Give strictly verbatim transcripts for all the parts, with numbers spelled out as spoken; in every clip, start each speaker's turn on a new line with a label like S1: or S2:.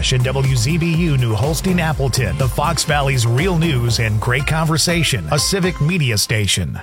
S1: Cash and W Z B U New Holstein Appleton, the Fox Valley's real news and great conversation, a civic media station.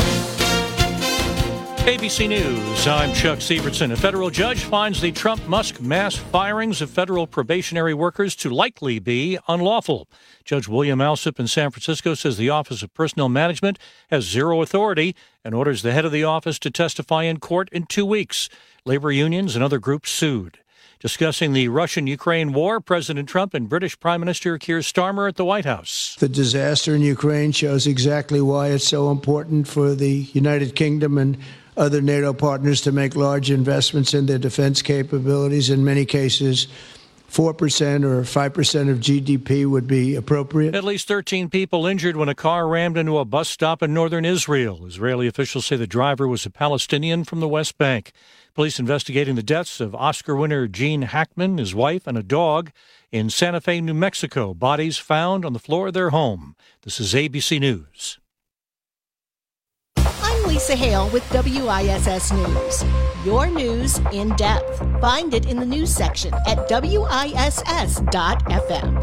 S2: A B C News, I'm Chuck Sievertson. A federal judge finds the Trump-Musk mass firings of federal probationary workers to likely be unlawful. Judge William Alsup in San Francisco says the Office of Personnel Management has zero authority and orders the head of the office to testify in court in two weeks. Labor unions and other groups sued. Discussing the Russian-Ukraine war, President Trump and British Prime Minister Keir Starmer at the White House.
S3: The disaster in Ukraine shows exactly why it's so important for the United Kingdom and other NATO partners to make large investments in their defense capabilities. In many cases, four percent or five percent of G D P would be appropriate.
S2: At least thirteen people injured when a car rammed into a bus stop in northern Israel. Israeli officials say the driver was a Palestinian from the West Bank. Police investigating the deaths of Oscar winner Gene Hackman, his wife, and a dog in Santa Fe, New Mexico. Bodies found on the floor of their home. This is A B C News.
S4: I'm Lisa Hale with W I S S News. Your news in depth. Find it in the news section at W I S S dot F M.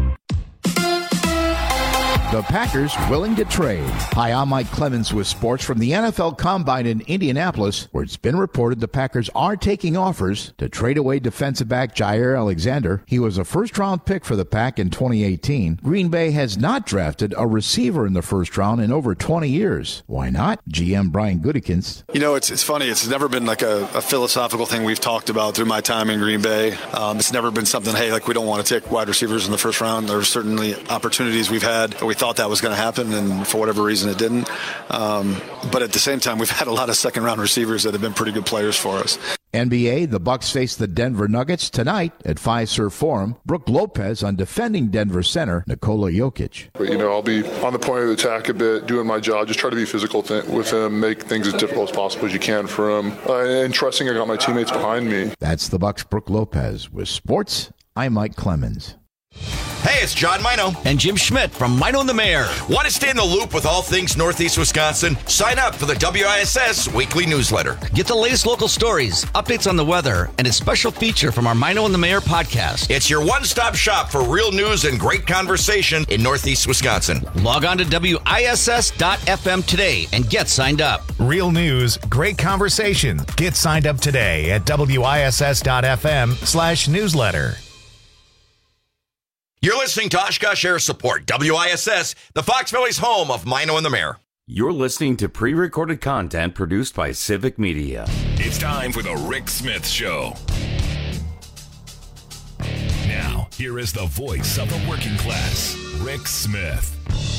S5: The Packers willing to trade. Hi, I'm Mike Clemens with sports from the N F L Combine in Indianapolis, where it's been reported the Packers are taking offers to trade away defensive back Jair Alexander. He was a first-round pick for the Pack in twenty eighteen. Green Bay has not drafted a receiver in the first round in over twenty years. Why not? G M Brian Gutekunst.
S6: You know, it's it's funny. It's never been like a, a philosophical thing we've talked about through my time in Green Bay. Um, it's never been something, hey, like we don't want to take wide receivers in the first round. There are certainly opportunities we've had that we thought that was going to happen, and for whatever reason it didn't. Um, but at the same time, we've had a lot of second-round receivers that have been pretty good players for us.
S5: N B A, the Bucks face the Denver Nuggets tonight at Fiserv Forum. Brooke Lopez on defending Denver center Nikola Jokic.
S7: You know, I'll be on the point of attack a bit, doing my job, just try to be physical th- with him, make things as difficult as possible as you can for him, uh, and trusting I got my teammates behind me.
S5: That's the Bucks' Brooke Lopez. With sports, I'm Mike Clemens.
S8: Hey, it's John Mino.
S9: And Jim Schmidt from Mino and the Mayor.
S8: Want to stay in the loop with all things Northeast Wisconsin? Sign up for the W I S S weekly newsletter.
S9: Get the latest local stories, updates on the weather, and a special feature from our Mino and the Mayor podcast.
S8: It's your one-stop shop for real news and great conversation in Northeast Wisconsin.
S9: Log on to W I S S dot F M today and get signed up.
S1: Real news, great conversation. Get signed up today at W I S S dot F M slash newsletter.
S8: You're listening to Oshkosh Air Support, W I S S, the Fox Valley's home of Mino and the Mayor.
S10: You're listening to pre-recorded content produced by Civic Media.
S11: It's time for the Rick Smith Show. Now, here is the voice of the working class, Rick Smith.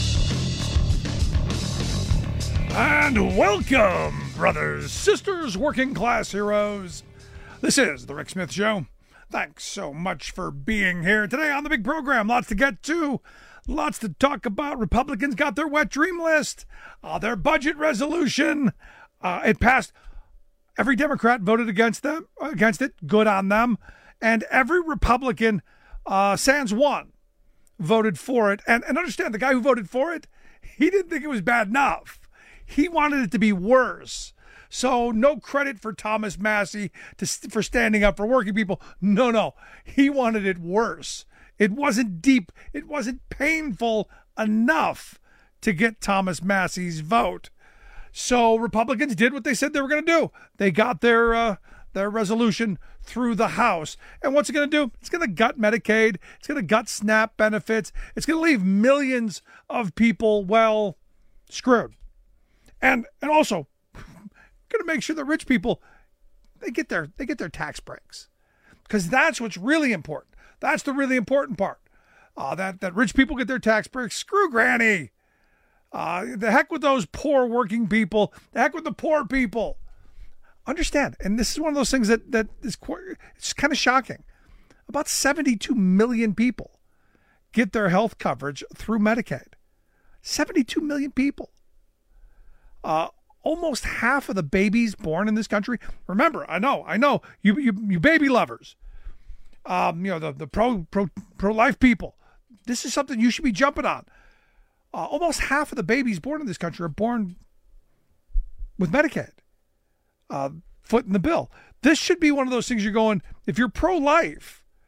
S12: And welcome, brothers, sisters, working class heroes. This is the Rick Smith Show. Thanks so much for being here today on the big program. Lots to get to, lots to talk about. Republicans got their wet dream list, uh, their budget resolution. Uh, it passed. Every Democrat voted against them, against it. Good on them. And every Republican, uh, sans one, voted for it. And, and understand, the guy who voted for it, he didn't think it was bad enough. He wanted it to be worse. So no credit for Thomas Massie to, for standing up for working people. No, no. He wanted it worse. It wasn't deep. It wasn't painful enough to get Thomas Massie's vote. So Republicans did what they said they were going to do. They got their uh, their resolution through the House. And what's it going to do? It's going to gut Medicaid. It's going to gut SNAP benefits. It's going to leave millions of people, well, screwed. And and also, going to make sure that rich people, they get their they get their tax breaks, because that's what's really important. That's the really important part. Uh, that that rich people get their tax breaks. Screw Granny. Uh, the heck with those poor working people. The heck with the poor people. Understand, and this is one of those things that that is quite, it's kind of shocking. About seventy-two million people get their health coverage through Medicaid. seventy-two million people. Uh. Almost half of the babies born in this country. Remember, I know, I know, you you, you baby lovers, um, you know, the, the pro pro pro life people. This is something you should be jumping on. Uh, almost half of the babies born in this country are born with Medicaid, uh, foot in the bill. This should be one of those things you're going, if you're pro life,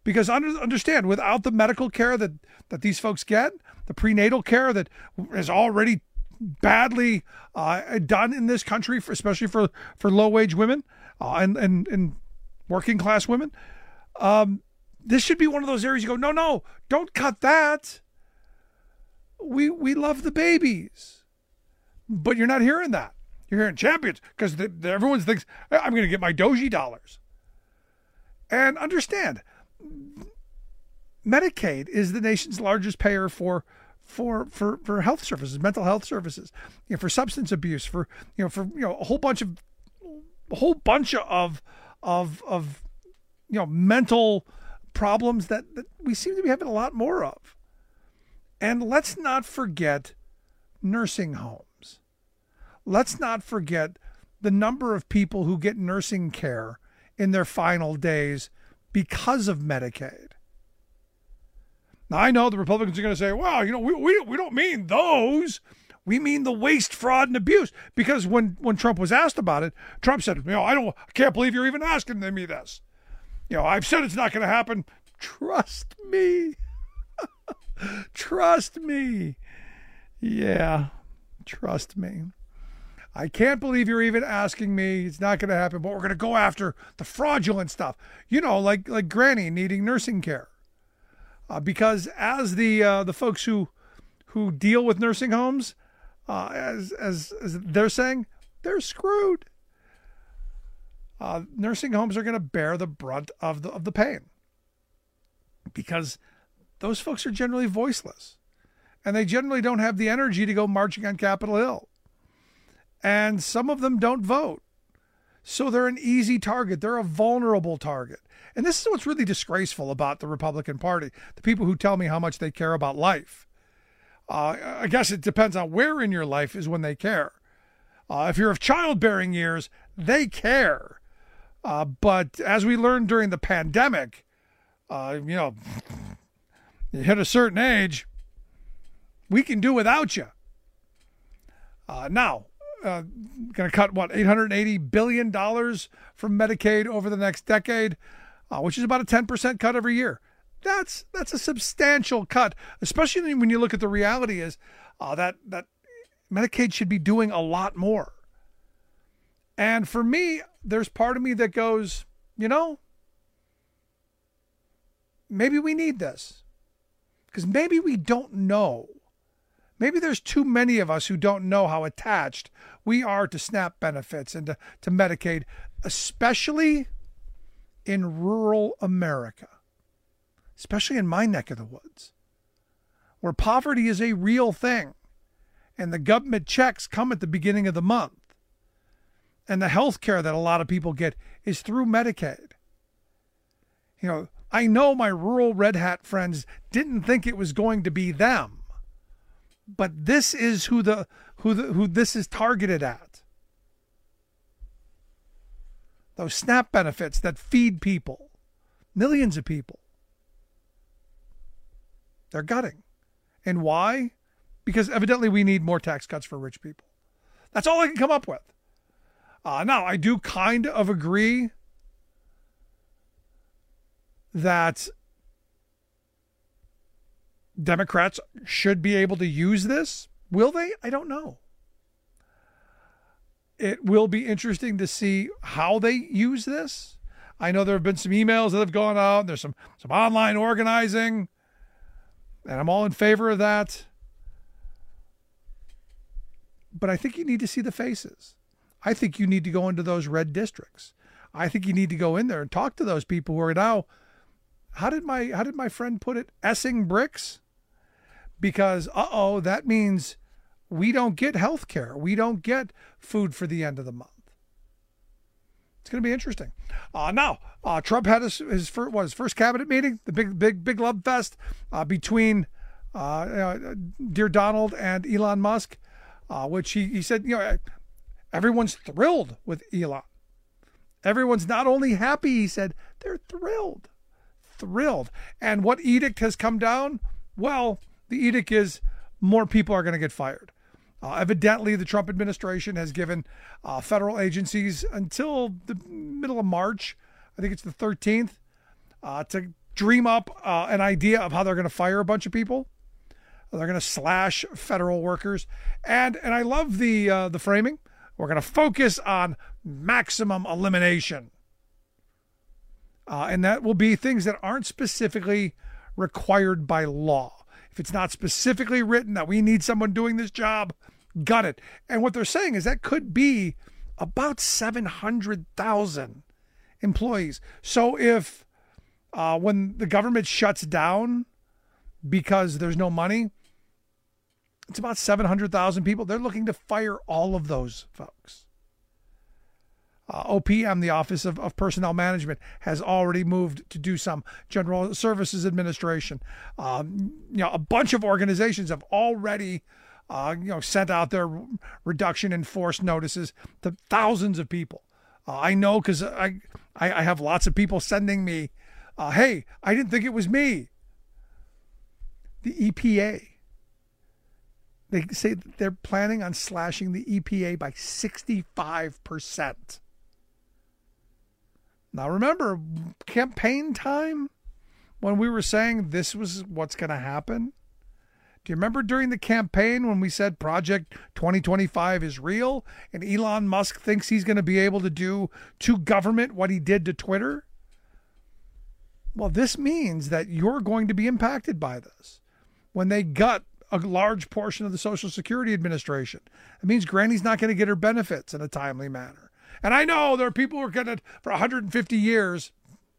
S12: Because under, understand, without the medical care that, that these folks get, the prenatal care that is already badly uh, done in this country, for, especially for, for low-wage women uh, and, and, and working-class women, um, this should be one of those areas you go, no, no, don't cut that. We we love the babies. But you're not hearing that. You're hearing champions because everyone thinks, I'm going to get my Doji dollars. And understand, Medicaid is the nation's largest payer for for for, for health services, mental health services, you know, for substance abuse, for you know, for you know, a whole bunch of a whole bunch of of of you know, mental problems that, that we seem to be having a lot more of. And let's not forget nursing homes. Let's not forget the number of people who get nursing care in their final days because of Medicaid. Now, I know the Republicans are going to say, well, you know, we, we, we don't mean those. We mean the waste, fraud, and abuse. Because when, when Trump was asked about it, Trump said, you know, I don't, I can't believe you're even asking me this. You know, I've said it's not going to happen. Trust me. Trust me. Yeah, trust me. I can't believe you're even asking me. It's not going to happen, but we're going to go after the fraudulent stuff. You know, like like Granny needing nursing care. Uh, because as the uh, the folks who who deal with nursing homes, uh, as, as as they're saying, they're screwed. Uh, nursing homes are going to bear the brunt of the of the pain because those folks are generally voiceless, and they generally don't have the energy to go marching on Capitol Hill. And some of them don't vote, so they're an easy target. They're a vulnerable target, and this is what's really disgraceful about the Republican Party. The people who tell me how much they care about life. Uh, I guess it depends on where in your life is when they care. Uh, if you're of childbearing years, they care. Uh, but as we learned during the pandemic, uh, you know, you hit a certain age, we can do without you. Uh, now, uh, going to cut, what, eight hundred eighty billion dollars from Medicaid over the next decade, uh, which is about a ten percent cut every year. That's that's a substantial cut, especially when you look at the reality is uh, that, that Medicaid should be doing a lot more. And for me, there's part of me that goes, you know, maybe we need this. Because maybe we don't know. Maybe there's too many of us who don't know how attached we are to SNAP benefits and to, to Medicaid, especially in rural America, especially in my neck of the woods, where poverty is a real thing and the government checks come at the beginning of the month. And the health care that a lot of people get is through Medicaid. You know, I know my rural red hat friends didn't think it was going to be them, but this is who the who the who this is targeted at. Those SNAP benefits that feed people, millions of people. They're gutting. And why? Because evidently we need more tax cuts for rich people. That's all I can come up with. Uh, now, I do kind of agree that Democrats should be able to use this. Will they? I don't know. It will be interesting to see how they use this. I know there have been some emails that have gone out. There's some, some online organizing, and I'm all in favor of that. But I think you need to see the faces. I think you need to go into those red districts. I think you need to go in there and talk to those people who are now, how did my how did my friend put it, essing bricks? Because, uh-oh, that means we don't get health care. We don't get food for the end of the month. It's going to be interesting. Uh, now, uh, Trump had his, his, first, what, his first cabinet meeting, the big, big, big love fest uh, between uh, uh, dear Donald and Elon Musk, uh, which he, he said, you know, everyone's thrilled with Elon. Everyone's not only happy, he said, they're thrilled. Thrilled. And what edict has come down? Well, the edict is more people are going to get fired. Uh, evidently, the Trump administration has given uh, federal agencies until the middle of March, I think it's the thirteenth, uh, to dream up uh, an idea of how they're going to fire a bunch of people. They're going to slash federal workers. And and I love the uh, the framing. We're going to focus on maximum elimination. Uh, and that will be things that aren't specifically required by law. If it's not specifically written that we need someone doing this job, got it. And what they're saying is that could be about seven hundred thousand employees. So if uh, when the government shuts down because there's no money, it's about seven hundred thousand people. They're looking to fire all of those folks. Uh, O P M, the Office of, of Personnel Management, has already moved to do some. General Services Administration, um, you know, a bunch of organizations have already, uh, you know, sent out their reduction in force notices to thousands of people. Uh, I know because I, I I have lots of people sending me, uh, hey, I didn't think it was me. The E P A. They say that they're planning on slashing the E P A by sixty-five percent. Now remember, campaign time, when we were saying this was what's going to happen? Do you remember during the campaign when we said Project twenty twenty-five is real and Elon Musk thinks he's going to be able to do to government what he did to Twitter? Well, this means that you're going to be impacted by this. When they gut a large portion of the Social Security Administration, it means Granny's not going to get her benefits in a timely manner. And I know there are people who are getting it for one hundred fifty years.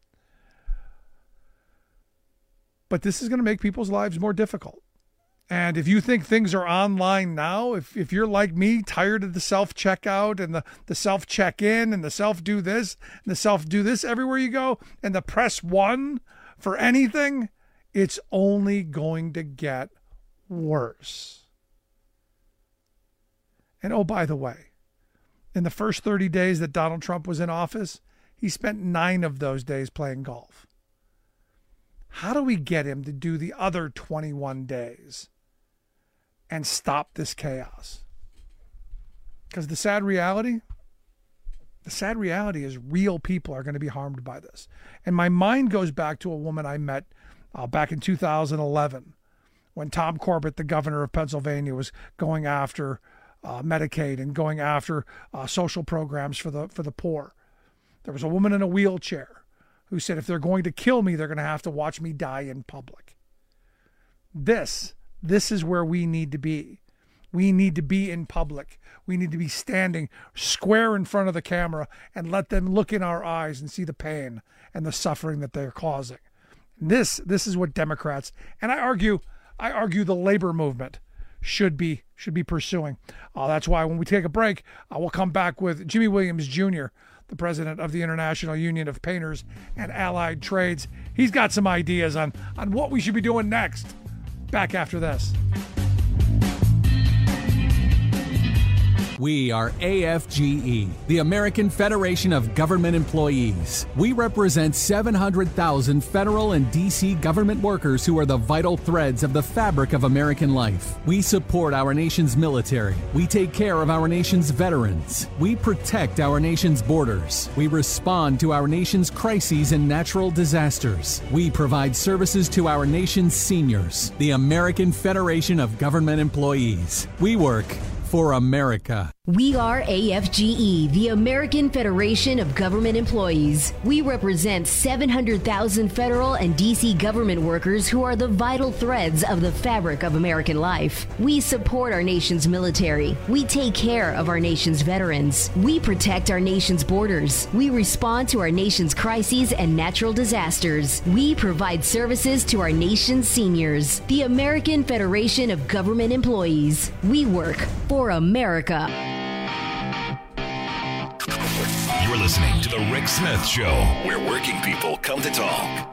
S12: But this is going to make people's lives more difficult. And if you think things are online now, if, if you're like me, tired of the self-checkout and the, the self-check-in and the self-do this and the self-do this everywhere you go and the press one for anything, it's only going to get worse. And oh, by the way, in the first thirty days that Donald Trump was in office, he spent nine of those days playing golf. How do we get him to do the other twenty-one days and stop this chaos? Because the sad reality, the sad reality is real people are going to be harmed by this. And my mind goes back to a woman I met uh, back in two thousand eleven when Tom Corbett, the governor of Pennsylvania, was going after Uh, Medicaid and going after uh, social programs for the for the poor. There was a woman in a wheelchair who said, if they're going to kill me, they're going to have to watch me die in public. This, this is where we need to be. We need to be in public. We need to be standing square in front of the camera and let them look in our eyes and see the pain and the suffering that they're causing. This, this is what Democrats, and I argue, I argue the labor movement should be should be pursuing. Uh, that's why when we take a break, uh, we'll come back with Jimmy Williams Junior, the president of the International Union of Painters and Allied Trades. He's got some ideas on, on what we should be doing next. Back after this.
S13: We are A F G E, the American Federation of Government Employees. We represent seven hundred thousand federal and D C government workers who are the vital threads of the fabric of American life. We support our nation's military. We take care of our nation's veterans. We protect our nation's borders. We respond to our nation's crises and natural disasters. We provide services to our nation's seniors. The American Federation of Government Employees. We work for America.
S14: We are A F G E, the American Federation of Government Employees. We represent seven hundred thousand federal and D C government workers who are the vital threads of the fabric of American life. We support our nation's military. We take care of our nation's veterans. We protect our nation's borders. We respond to our nation's crises and natural disasters. We provide services to our nation's seniors. The American Federation of Government Employees. We work for America.
S11: You're listening to The Rick Smith Show, where working people come to talk.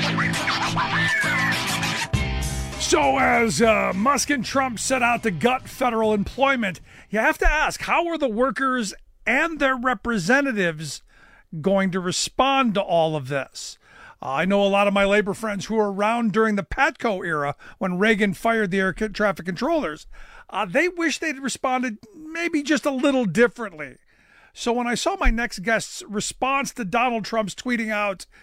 S12: So as uh, Musk and Trump set out to gut federal employment, you have to ask, how are the workers and their representatives going to respond to all of this? Uh, I know a lot of my labor friends who were around during the Patco era when Reagan fired the air traffic controllers. Uh, they wish they'd responded maybe just a little differently. So when I saw my next guest's response to Donald Trump's tweeting out,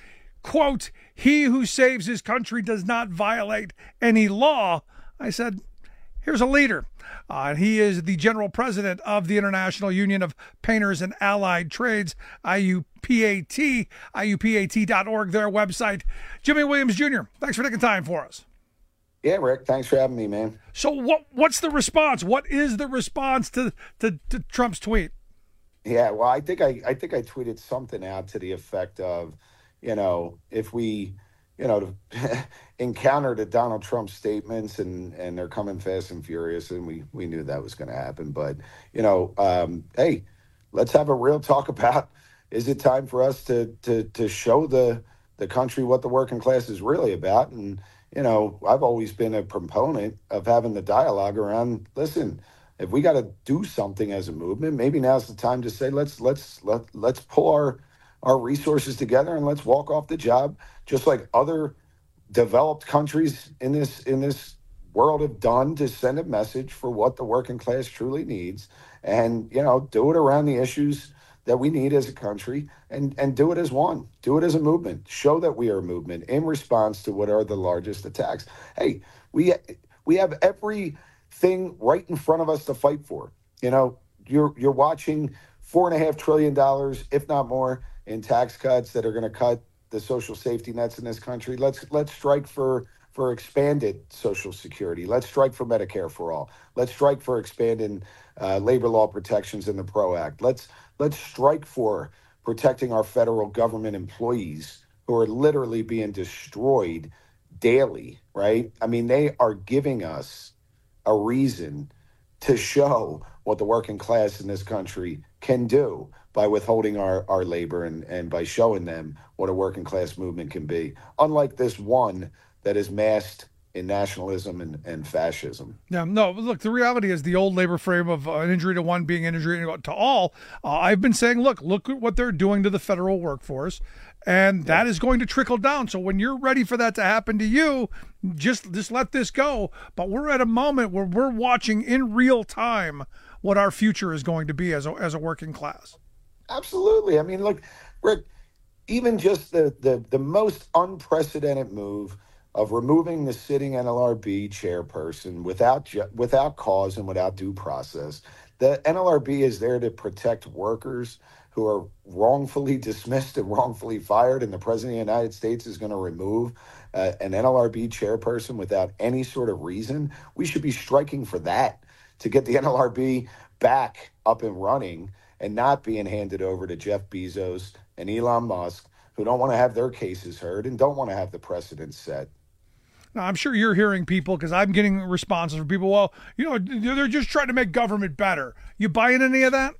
S12: quote, he who saves his country does not violate any law. I said, here's a leader. Uh, he is the general president of the International Union of Painters and Allied Trades, I U P A T, I U P A T dot org, their website. Jimmy Williams Junior, thanks for taking time for us.
S15: Yeah, Rick, thanks for having me, man.
S12: So what what's the response? What is the response to, to, to Trump's tweet?
S15: Yeah, well, I think I, I think I tweeted something out to the effect of, you know, if we, you know, encountered the Donald Trump statements and, and they're coming fast and furious, and we, we knew that was going to happen. But, you know, um, hey, let's have a real talk about, is it time for us to to to show the the country what the working class is really about? And, you know, I've always been a proponent of having the dialogue around, listen, if we got to do something as a movement, maybe now's the time to say, let's let's let, let's pull our our resources together and let's walk off the job, just like other developed countries in this in this world have done, to send a message for what the working class truly needs, and, you know, do it around the issues that we need as a country, and and do it as one, do it as a movement, show that we are a movement in response to what are the largest attacks. Hey, we we have everything right in front of us to fight for. You know, you're you're watching four and a half trillion dollars, if not more, in tax cuts that are going to cut the social safety nets in this country. Let's let's strike for for expanded Social Security. Let's strike for Medicare for all. Let's strike for expanding uh, labor law protections in the PRO Act. Let's let's strike for protecting our federal government employees who are literally being destroyed daily, right? I mean, they are giving us a reason to show what the working class in this country can do by withholding our, our labor and, and by showing them what a working class movement can be. Unlike this one that is masked in nationalism and, and fascism.
S12: Yeah, no, look, the reality is the old labor frame of uh, an injury to one being an injury to all. Uh, I've been saying, look, look at what they're doing to the federal workforce, and that is going to trickle down. So when you're ready for that to happen to you, just, just let this go. But we're at a moment where we're watching in real time what our future is going to be as a, as a working class.
S15: Absolutely. I mean, look, Rick, even just the, the, the most unprecedented move of removing the sitting N L R B chairperson without ju- without cause and without due process. The N L R B is there to protect workers who are wrongfully dismissed and wrongfully fired, and the President of the United States is going to remove uh, an N L R B chairperson without any sort of reason. We should be striking for that, to get the N L R B back up and running and not being handed over to Jeff Bezos and Elon Musk, who don't want to have their cases heard and don't want to have the precedent set.
S12: Now, I'm sure you're hearing people, because I'm getting responses from people, well, you know, they're just trying to make government better. You buying any of that?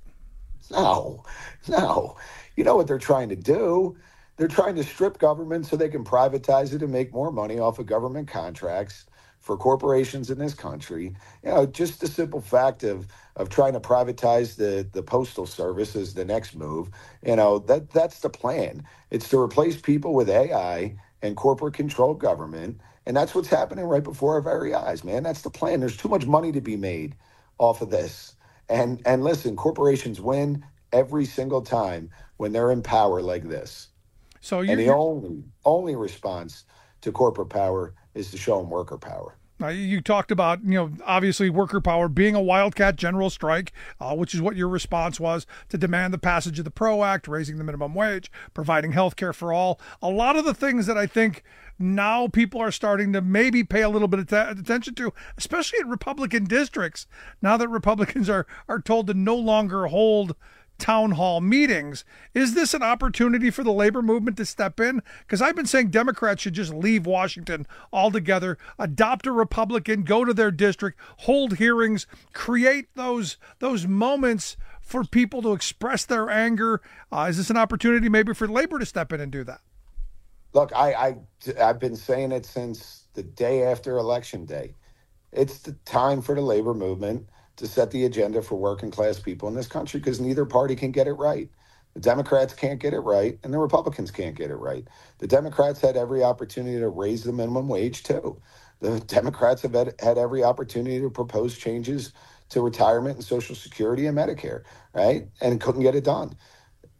S15: No, no. You know what they're trying to do? They're trying to strip government so they can privatize it and make more money off of government contracts for corporations in this country. You know, just the simple fact of of trying to privatize the, the postal service is the next move. You know, that that's the plan. It's to replace people with A I and corporate controlled government. And that's what's happening right before our very eyes, man. That's the plan. There's too much money to be made off of this. And and listen, corporations win every single time when they're in power like this.
S12: So
S15: and the only only response to corporate power is to show them worker power.
S12: Now, you talked about, you know, obviously worker power being a wildcat general strike, uh, which is what your response was, to demand the passage of the PRO Act, raising the minimum wage, providing health care for all. A lot of the things that I think now people are starting to maybe pay a little bit of t- attention to, especially in Republican districts, now that Republicans are, are told to no longer hold town hall meetings. Is this an opportunity for the labor movement to step in? Because I've been saying Democrats should just leave Washington altogether, adopt a Republican, go to their district, hold hearings, create those those moments for people to express their anger. Uh, is this an opportunity maybe for labor to step in and do that?
S15: Look, I, I, I've been saying it since the day after Election Day. It's the time for the labor movement to set the agenda for working class people in this country, because neither party can get it right. The Democrats can't get it right, and the Republicans can't get it right. The Democrats had every opportunity to raise the minimum wage, too. The Democrats have had, had every opportunity to propose changes to retirement and Social Security and Medicare, right? And couldn't get it done.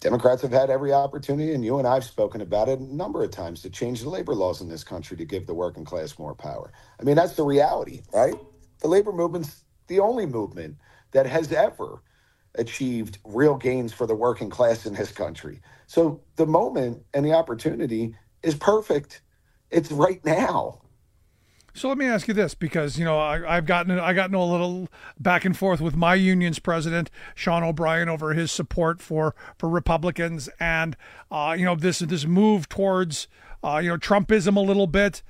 S15: Democrats have had every opportunity, and you and I have spoken about it a number of times, to change the labor laws in this country to give the working class more power. I mean, that's the reality, right? The labor movement's the only movement that has ever achieved real gains for the working class in this country. So the moment and the opportunity is perfect. It's right now.
S12: So let me ask you this, because, you know, I, I've gotten I got into a little back and forth with my union's president, Sean O'Brien, over his support for for Republicans, and uh, you know, this this move towards uh, you know, Trumpism a little bit.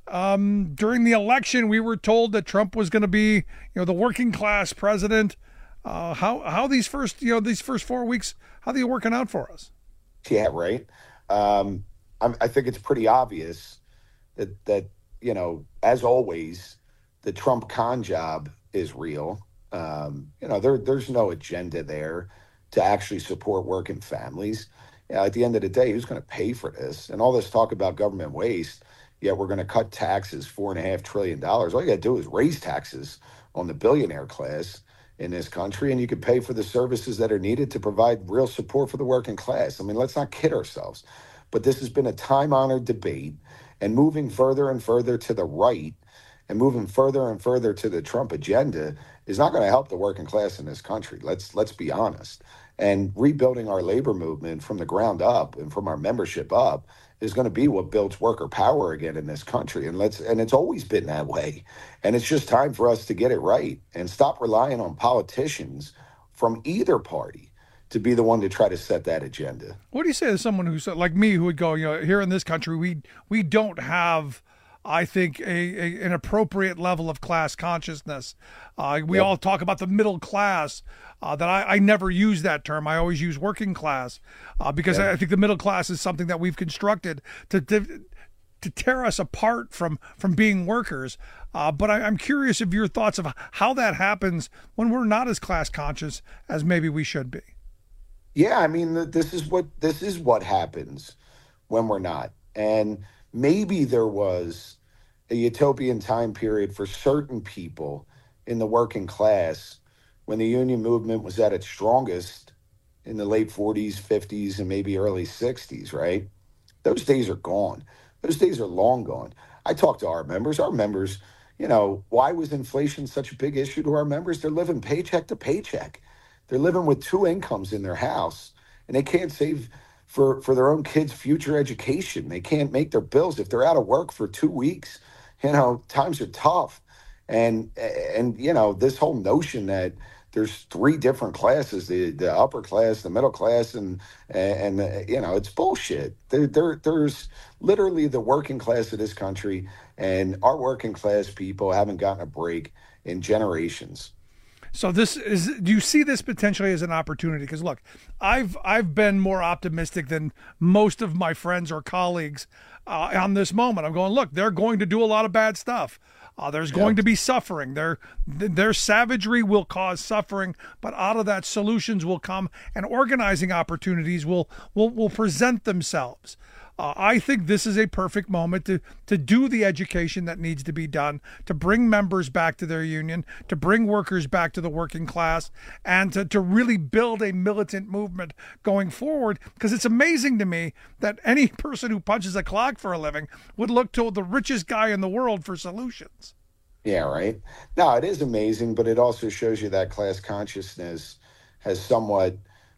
S12: Um, during the election, we were told that Trump was going to be, you know, the working class president. Uh, how how these first you know these first four weeks, how are they working out for us?
S15: Yeah, right. Um, I'm, I think it's pretty obvious that that. You know, as always, the Trump con job is real. Um, you know, there there's no agenda there to actually support working families. You know, at the end of the day, who's going to pay for this? And all this talk about government waste, yet we're going to cut taxes four and a half trillion dollars. All you got to do is raise taxes on the billionaire class in this country, and you can pay for the services that are needed to provide real support for the working class. I mean, let's not kid ourselves. But this has been a time-honored debate. And moving further and further to the right and moving further and further to the Trump agenda is not going to help the working class in this country. Let's let's be honest. And rebuilding our labor movement from the ground up and from our membership up is going to be what builds worker power again in this country. And let's and it's always been that way. And it's just time for us to get it right and stop relying on politicians from either party to be the one to try to set that agenda.
S12: What do you say to someone who's like me, who would go, you know, here in this country, we we don't have, I think, a, a an appropriate level of class consciousness. Uh, we yep. all talk about the middle class. Uh, that I, I never use that term. I always use working class uh, because yep. I, I think the middle class is something that we've constructed to to, to tear us apart from from being workers. Uh, but I, I'm curious of your thoughts of how that happens when we're not as class conscious as maybe we should be.
S15: Yeah, I mean, this is what this is what happens when we're not. And maybe there was a utopian time period for certain people in the working class when the union movement was at its strongest in the late forties, fifties, and maybe early sixties, right? Those days are gone. Those days are long gone. I talk to our members. Our members, you know, why was inflation such a big issue to our members? They're living paycheck to paycheck. They're living with two incomes in their house, and they can't save for, for their own kids' future education. They can't make their bills. If they're out of work for two weeks, you know, times are tough. And, and you know, this whole notion that there's three different classes, the, the upper class, the middle class, and, and, and you know, it's bullshit. There, there, there's literally the working class of this country, and our working class people haven't gotten a break in generations.
S12: So this is, do you see this potentially as an opportunity? Because look, I've I've been more optimistic than most of my friends or colleagues uh, on this moment. I'm going, look, they're going to do a lot of bad stuff. Uh, there's yep. going to be suffering. Their their savagery will cause suffering, but out of that, solutions will come, and organizing opportunities will will will present themselves. Uh, I think this is a perfect moment to to do the education that needs to be done, to bring members back to their union, to bring workers back to the working class, and to, to really build a militant movement going forward. Because it's amazing to me that any person who punches a clock for a living would look to the richest guy in the world for solutions.
S15: Yeah, right. No, it is amazing, but it also shows you that class consciousness has somewhat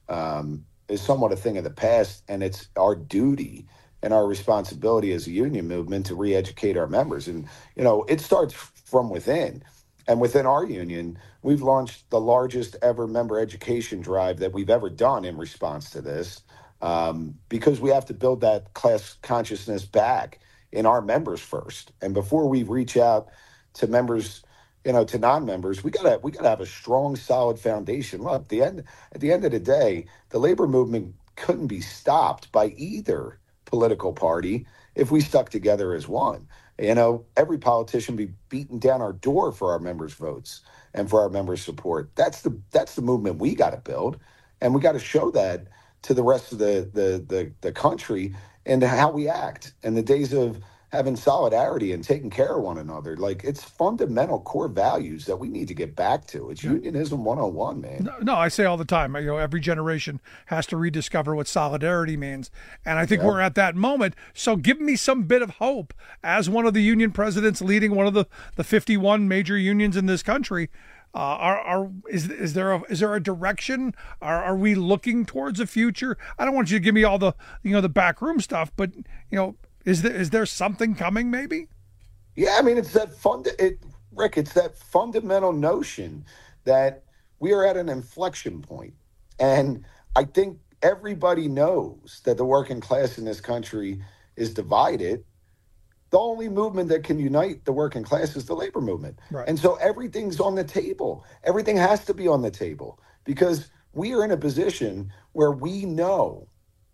S15: um, is somewhat a thing of the past, and it's our duty and our responsibility as a union movement to re-educate our members. And, you know, it starts from within. And within our union, we've launched the largest ever member education drive that we've ever done in response to this, um, because we have to build that class consciousness back in our members first. And before we reach out to members, you know, to non-members, we gotta we gotta have a strong, solid foundation. Look, at the end at the end of the day, the labor movement couldn't be stopped by either political party if we stuck together as one. You know, every politician be beating down our door for our members' votes and for our members' support. That's the that's the movement we got to build, and we got to show that to the rest of the the the, the country and how we act. And the days of having solidarity and taking care of one another. Like, it's fundamental core values that we need to get back to. It's unionism one oh one, man.
S12: No, no, I say all the time, you know, every generation has to rediscover what solidarity means. And I think
S15: Yeah.
S12: we're at that moment. So give me some bit of hope as one of the union presidents leading one of the, the fifty-one major unions in this country. Uh, are, are is is there a is there a direction? Are are we looking towards a future? I don't want you to give me all the you know the backroom stuff, but you know, is there is there something coming? Maybe.
S15: Yeah, I mean, it's that fund. It, Rick, it's that fundamental notion that we are at an inflection point, and I think everybody knows that the working class in this country is divided. The only movement that can unite the working class is the labor movement.
S12: Right.
S15: And so everything's on the table. Everything has to be on the table because we are in a position where we know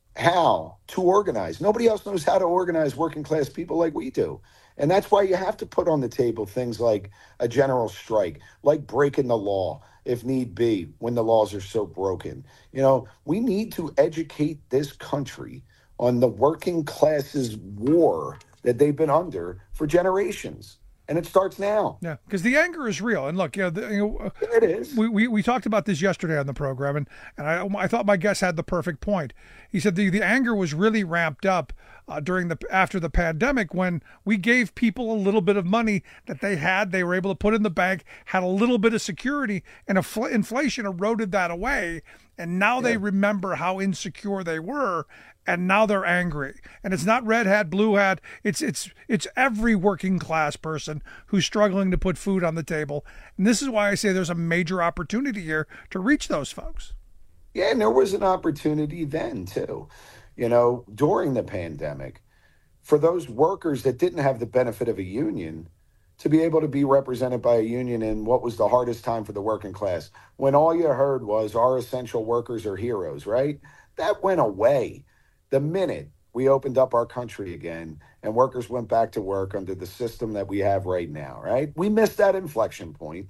S15: how to organize. Nobody else knows how to organize working class people like we do. And that's why you have to put on the table things like a general strike, like breaking the law if need be when the laws are so broken. You know, we need to educate this country on the working class's war that they've been under for generations. And it starts now.
S12: Yeah, because the anger is real. And look, you know, the, you know
S15: it is.
S12: We, we we talked about this yesterday on the program, and, and I I thought my guest had the perfect point. He said the, the anger was really ramped up uh, during the after the pandemic when we gave people a little bit of money that they had, they were able to put in the bank, had a little bit of security, and infl- inflation eroded that away. And now yeah. they remember how insecure they were. And now they're angry. And it's not red hat, blue hat. It's it's it's every working class person who's struggling to put food on the table. And this is why I say there's a major opportunity here to reach those folks.
S15: Yeah, and there was an opportunity then, too. You know, during the pandemic, for those workers that didn't have the benefit of a union to be able to be represented by a union in what was the hardest time for the working class, when all you heard was our essential workers are heroes, right? That went away the minute we opened up our country again and workers went back to work under the system that we have right now, right? We missed that inflection point.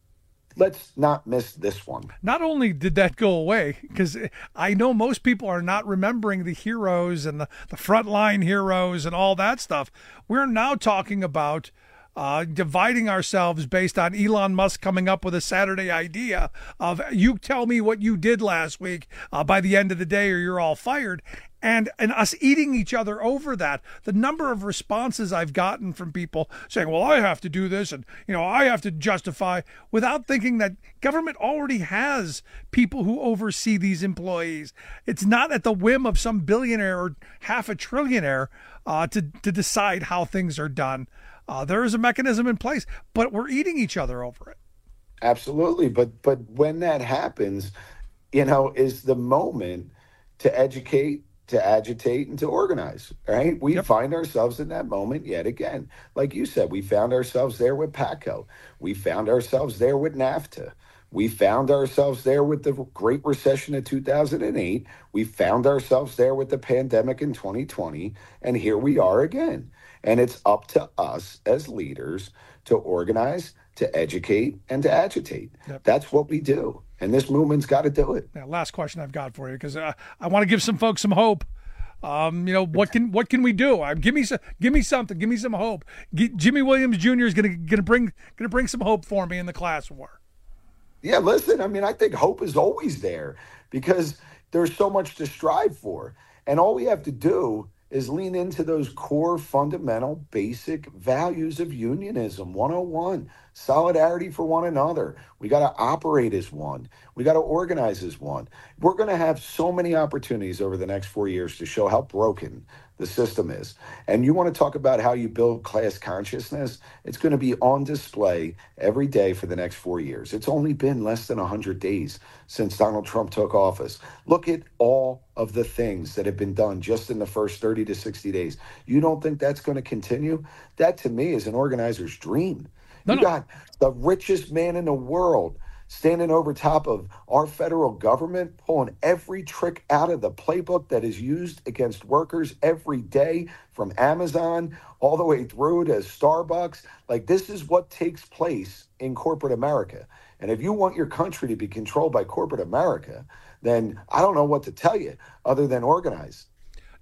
S15: Let's not miss this one.
S12: Not only did that go away, because I know most people are not remembering the heroes and the, the frontline heroes and all that stuff. We're now talking about Uh, dividing ourselves based on Elon Musk coming up with a Saturday idea of you tell me what you did last week uh, by the end of the day or you're all fired. And and us eating each other over that. The number of responses I've gotten from people saying, well, I have to do this and, you know, I have to justify, without thinking that government already has people who oversee these employees. It's not at the whim of some billionaire or half a trillionaire uh, to, to decide how things are done. Uh, there is a mechanism in place, but we're eating each other over it.
S15: Absolutely. But but when that happens, you know, is the moment to educate, to agitate, and to organize, right? We yep. find ourselves in that moment yet again. Like you said, we found ourselves there with PATCO. We found ourselves there with NAFTA. We found ourselves there with the Great Recession of two thousand eight. We found ourselves there with the pandemic in twenty twenty. And here we are again. And it's up to us as leaders to organize, to educate, and to agitate. Yep. That's what we do. And this movement's got to do it.
S12: Now, last question I've got for you, because uh, I want to give some folks some hope. Um, you know, what can what can we do? Um, give me some, give me something. Give me some hope. G- Jimmy Williams Junior is gonna gonna bring gonna bring some hope for me in the class war.
S15: Yeah, listen. I mean, I think hope is always there because there's so much to strive for, and all we have to do is lean into those core fundamental basic values of unionism. one oh one, solidarity for one another. We got to operate as one. We got to organize as one. We're going to have so many opportunities over the next four years to show how broken the system is. And you want to talk about how you build class consciousness? It's going to be on display every day for the next four years. It's only been less than one hundred days since Donald Trump took office. Look at all of the things that have been done just in the first thirty to sixty days. You don't think that's going to continue? That, to me, is an organizer's dream. No, you no. got the richest man in the world standing over top of our federal government, pulling every trick out of the playbook that is used against workers every day, from Amazon all the way through to Starbucks. Like, this is what takes place in corporate America. And if you want your country to be controlled by corporate America, then I don't know what to tell you other than organize.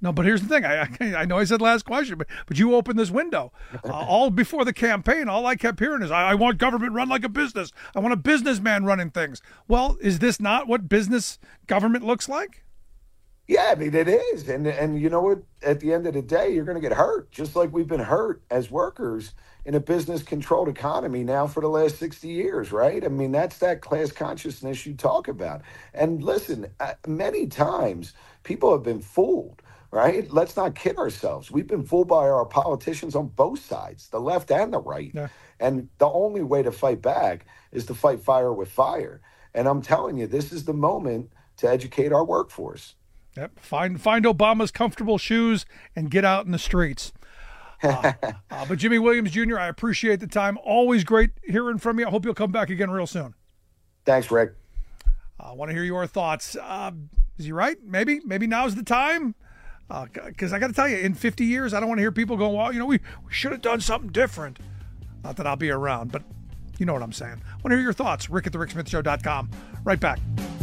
S12: No, but here's the thing. I I, I know I said last question, but, but you opened this window. Uh, all before the campaign, all I kept hearing is, I, I want government run like a business. I want a businessman running things. Well, is this not what business government looks like?
S15: Yeah, I mean, it is. And, and you know what? At the end of the day, you're going to get hurt, just like we've been hurt as workers in a business-controlled economy now for the last sixty years, right? I mean, that's that class consciousness you talk about. And listen, uh, many times people have been fooled, right? Let's not kid ourselves. We've been fooled by our politicians on both sides, the left and the right. Yeah. And the only way to fight back is to fight fire with fire. And I'm telling you, this is the moment to educate our workforce.
S12: Yep. Find find Obama's comfortable shoes and get out in the streets. Uh, uh, but Jimmy Williams Junior, I appreciate the time. Always great hearing from you. I hope you'll come back again real soon.
S15: Thanks, Rick.
S12: I want to hear your thoughts. Uh, is he right? Maybe. Maybe now's the time. Because uh, I got to tell you, in fifty years, I don't want to hear people go, well, you know, we, we should have done something different. Not that I'll be around, but you know what I'm saying. I want to hear your thoughts. Rick at the rick smith show dot com. Right back.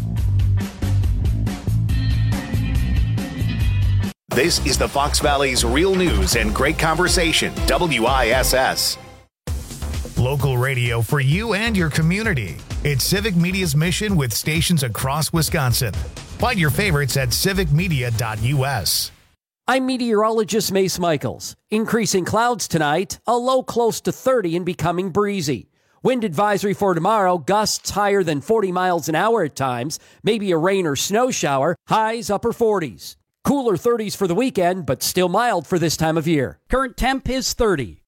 S1: This is the Fox Valley's Real News and Great Conversation, W I S S. Local radio for you and your community. It's Civic Media's mission with stations across Wisconsin. Find your favorites at civic media dot u s.
S16: I'm meteorologist Mace Michaels. Increasing clouds tonight, a low close to thirty and becoming breezy. Wind advisory for tomorrow, gusts higher than forty miles an hour at times, maybe a rain or snow shower, highs upper forties. Cooler thirties for the weekend, but still mild for this time of year. Current temp is thirty.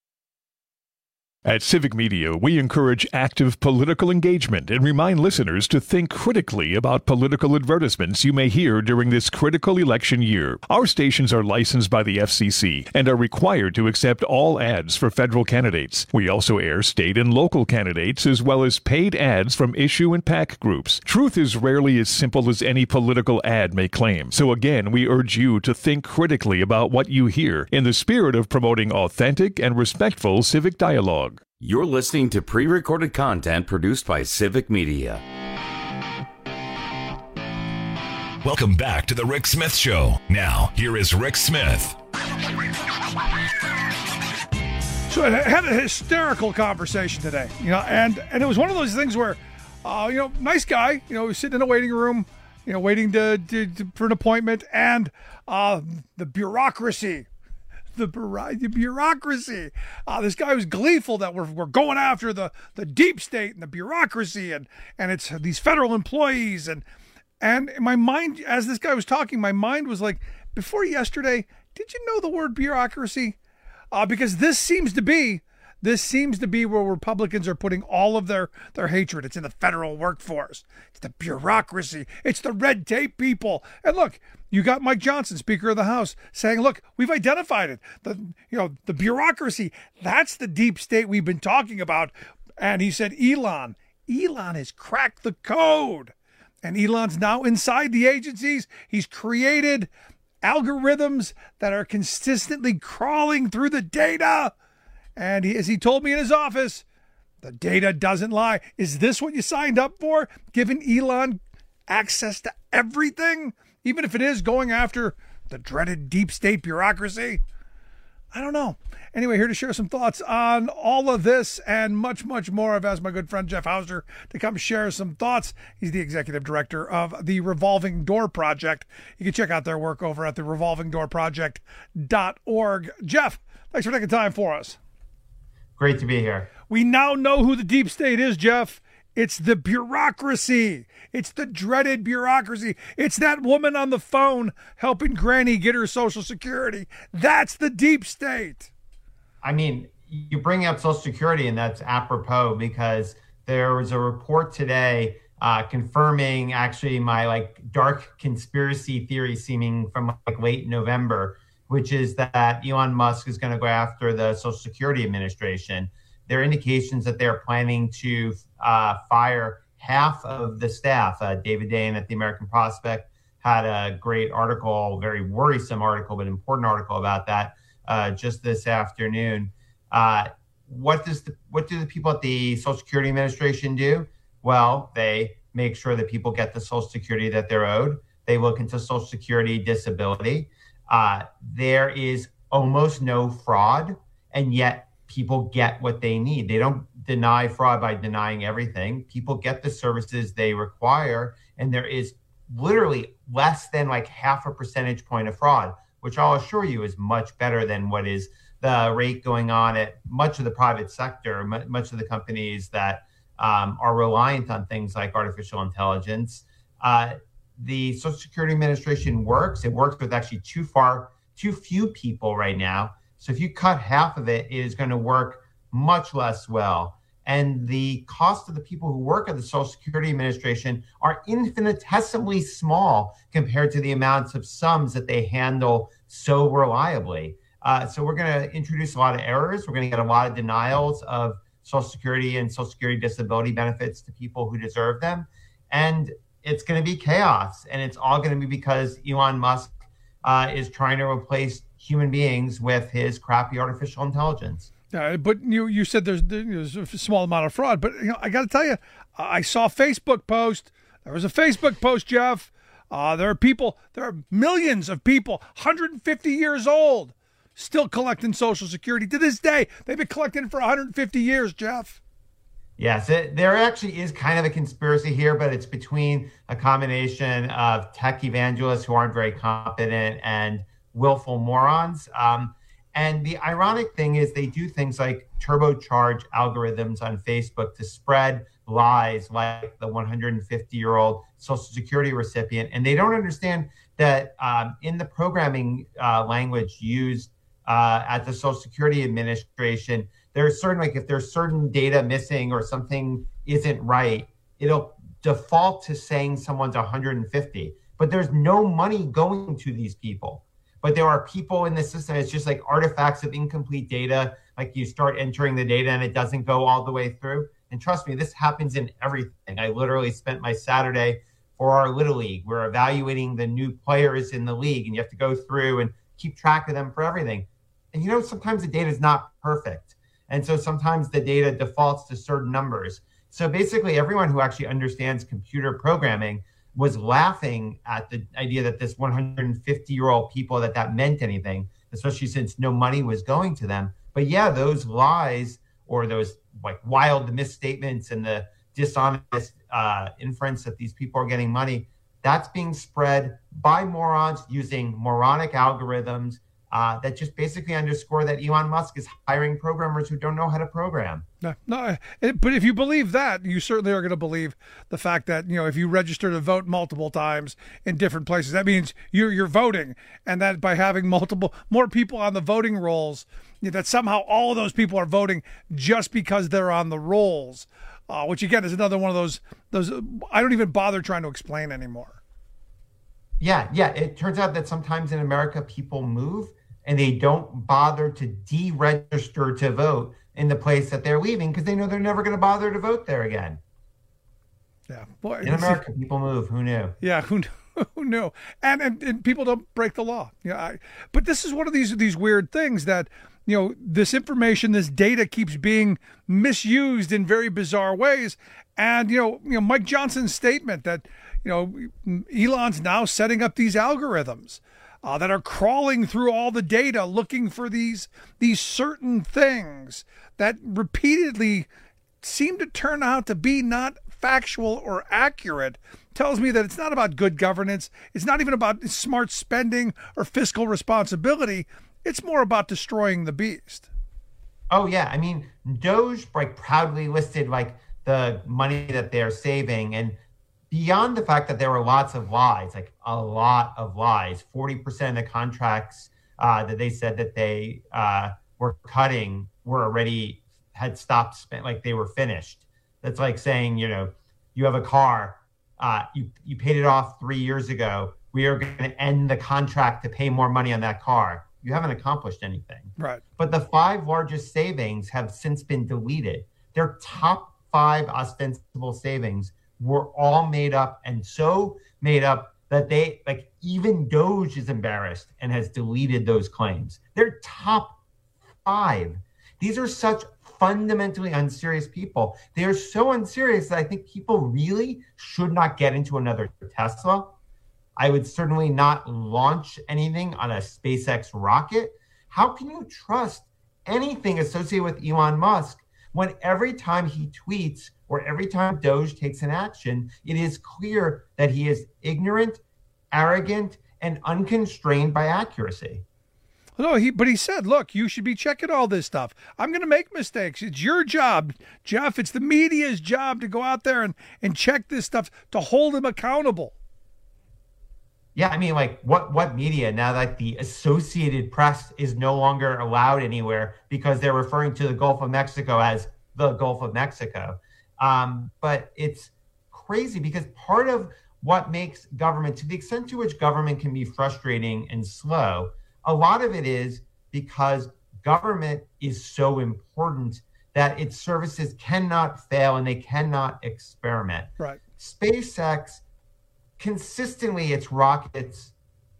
S17: At Civic Media, we encourage active political engagement and remind listeners to think critically about political advertisements you may hear during this critical election year. Our stations are licensed by the F C C and are required to accept all ads for federal candidates. We also air state and local candidates as well as paid ads from issue and PAC groups. Truth is rarely as simple as any political ad may claim. So again, we urge you to think critically about what you hear in the spirit of promoting authentic and respectful civic dialogue.
S10: You're listening to pre-recorded content produced by Civic Media.
S11: Welcome back to the Rick Smith Show. Now, here is Rick Smith.
S12: So I had a hysterical conversation today, you know, and, and it was one of those things where, uh, you know, nice guy, you know, was sitting in a waiting room, you know, waiting to, to, to for an appointment, and uh, the bureaucracy. The, the bureaucracy. Uh, this guy was gleeful that we're we're going after the, the deep state and the bureaucracy, and and it's these federal employees, and and my mind, as this guy was talking, my mind was like, before yesterday, did you know the word bureaucracy? Uh, because this seems to be this seems to be where Republicans are putting all of their their hatred. It's in the federal workforce. It's the bureaucracy. It's the red tape people. And look, you got Mike Johnson, Speaker of the House, saying, look, we've identified it. The, you know, the bureaucracy, that's the deep state we've been talking about. And he said, Elon, Elon has cracked the code. And Elon's now inside the agencies. He's created algorithms that are consistently crawling through the data. And he, as he told me in his office, the data doesn't lie. Is this what you signed up for? Giving Elon access to everything? Even if it is going after the dreaded deep state bureaucracy? I don't know. Anyway, here to share some thoughts on all of this and much, much more. I've asked my good friend Jeff Hauser to come share some thoughts. He's the executive director of the Revolving Door Project. You can check out their work over at the revolving door project dot org. Jeff, thanks for taking time for us.
S18: Great to be here.
S12: We now know who the deep state is, Jeff. It's the bureaucracy. It's the dreaded bureaucracy. It's that woman on the phone helping Granny get her Social Security. That's the deep state.
S18: I mean, you bring up Social Security, and that's apropos because there was a report today uh, confirming actually my like dark conspiracy theory seeming from like late November, which is that Elon Musk is going to go after the Social Security Administration. There are indications that they're planning to uh, fire half of the staff. Uh, David Dayen at the American Prospect had a great article, very worrisome article, but important article about that uh, just this afternoon. Uh, what does the, what do the people at the Social Security Administration do? Well, they make sure that people get the Social Security that they're owed. They look into Social Security disability. uh, there is almost no fraud, and yet people get what they need. They don't deny fraud by denying everything. People get the services they require, and there is literally less than like half a percentage point of fraud, which I'll assure you is much better than what is the rate going on at much of the private sector, much of the companies that um, are reliant on things like artificial intelligence. Uh, the Social Security Administration works. It works with actually too far, too few people right now. So if you cut half of it, it is going to work much less well. And the cost of the people who work at the Social Security Administration are infinitesimally small compared to the amounts of sums that they handle so reliably. Uh, so we're going to introduce a lot of errors. We're going to get a lot of denials of Social Security and Social Security disability benefits to people who deserve them. And it's going to be chaos. And it's all going to be because Elon Musk uh, is trying to replace human beings with his crappy artificial intelligence.
S12: Uh, but you you said there's, there's a small amount of fraud. But you know, I got to tell you, I saw a Facebook post. There was a Facebook post, Jeff. Uh, there are people, there are millions of people, one hundred fifty years old, still collecting Social Security to this day. They've been collecting for one hundred fifty years, Jeff.
S18: Yes, it, there actually is kind of a conspiracy here, but it's between a combination of tech evangelists who aren't very competent and willful morons. Um, and the ironic thing is they do things like turbocharge algorithms on Facebook to spread lies like the one hundred fifty-year-old Social Security recipient. And they don't understand that um, in the programming uh, language used uh, at the Social Security Administration, there's certain, like if there's certain data missing or something isn't right, it'll default to saying someone's one hundred fifty. But there's no money going to these people. But there are people in the system. It's just like artifacts of incomplete data. Like you start entering the data and it doesn't go all the way through. And trust me, this happens in everything. I literally spent my Saturday for our Little League. We're evaluating the new players in the league, and you have to go through and keep track of them for everything. And you know, sometimes the data is not perfect. And so sometimes the data defaults to certain numbers. So basically everyone who actually understands computer programming was laughing at the idea that this one hundred fifty-year-old people, that that meant anything, especially since no money was going to them. But yeah, those lies or those like wild misstatements and the dishonest uh, inference that these people are getting money, that's being spread by morons using moronic algorithms uh, that just basically underscore that Elon Musk is hiring programmers who don't know how to program.
S12: No, no, but if you believe that, you certainly are going to believe the fact that, you know, if you register to vote multiple times in different places, that means you're you're voting, and that by having multiple more people on the voting rolls, that somehow all of those people are voting just because they're on the rolls, uh, which again is another one of those those I don't even bother trying to explain anymore.
S18: Yeah, yeah. It turns out that sometimes in America people move and they don't bother to deregister to vote in the place that they're leaving because they know they're never going to bother to vote there again.
S12: Yeah, boy,
S18: in America, people move. Who knew?
S12: Yeah, who knew? Who knew? And, and and people don't break the law. Yeah, I, but this is one of these these weird things that, you know, this information, this data keeps being misused in very bizarre ways. And you know, you know, Mike Johnson's statement that, you know, Elon's now setting up these algorithms Uh, that are crawling through all the data looking for these these certain things that repeatedly seem to turn out to be not factual or accurate, tells me that it's not about good governance. It's not even about smart spending or fiscal responsibility. It's more about destroying the beast.
S18: Oh, yeah. I mean, Doge like proudly listed like the money that they're saving, and beyond the fact that there were lots of lies, like a lot of lies, forty percent of the contracts uh, that they said that they uh, were cutting were already had stopped spent, like they were finished. That's like saying, you know, you have a car, uh, you, you paid it off three years ago. We are going to end the contract to pay more money on that car. You haven't accomplished anything.
S12: Right.
S18: But the five largest savings have since been deleted. Their top five ostensible savings were all made up, and so made up that they, like, even Doge is embarrassed and has deleted those claims. They're top five. These are such fundamentally unserious people. They are so unserious that I think people really should not get into another Tesla. I would certainly not launch anything on a SpaceX rocket. How can you trust anything associated with Elon Musk when every time he tweets or every time Doge takes an action, it is clear that he is ignorant, arrogant, and unconstrained by accuracy?
S12: No, he, but he said, look, you should be checking all this stuff. I'm going to make mistakes. It's your job, Jeff. It's the media's job to go out there and, and check this stuff, to hold him accountable.
S18: Yeah, I mean, like, what what media, now that the Associated Press is no longer allowed anywhere because they're referring to the Gulf of Mexico as the Gulf of Mexico. Um, but it's crazy because part of what makes government, to the extent to which government can be frustrating and slow, a lot of it is because government is so important that its services cannot fail and they cannot experiment.
S12: Right.
S18: SpaceX, consistently its rockets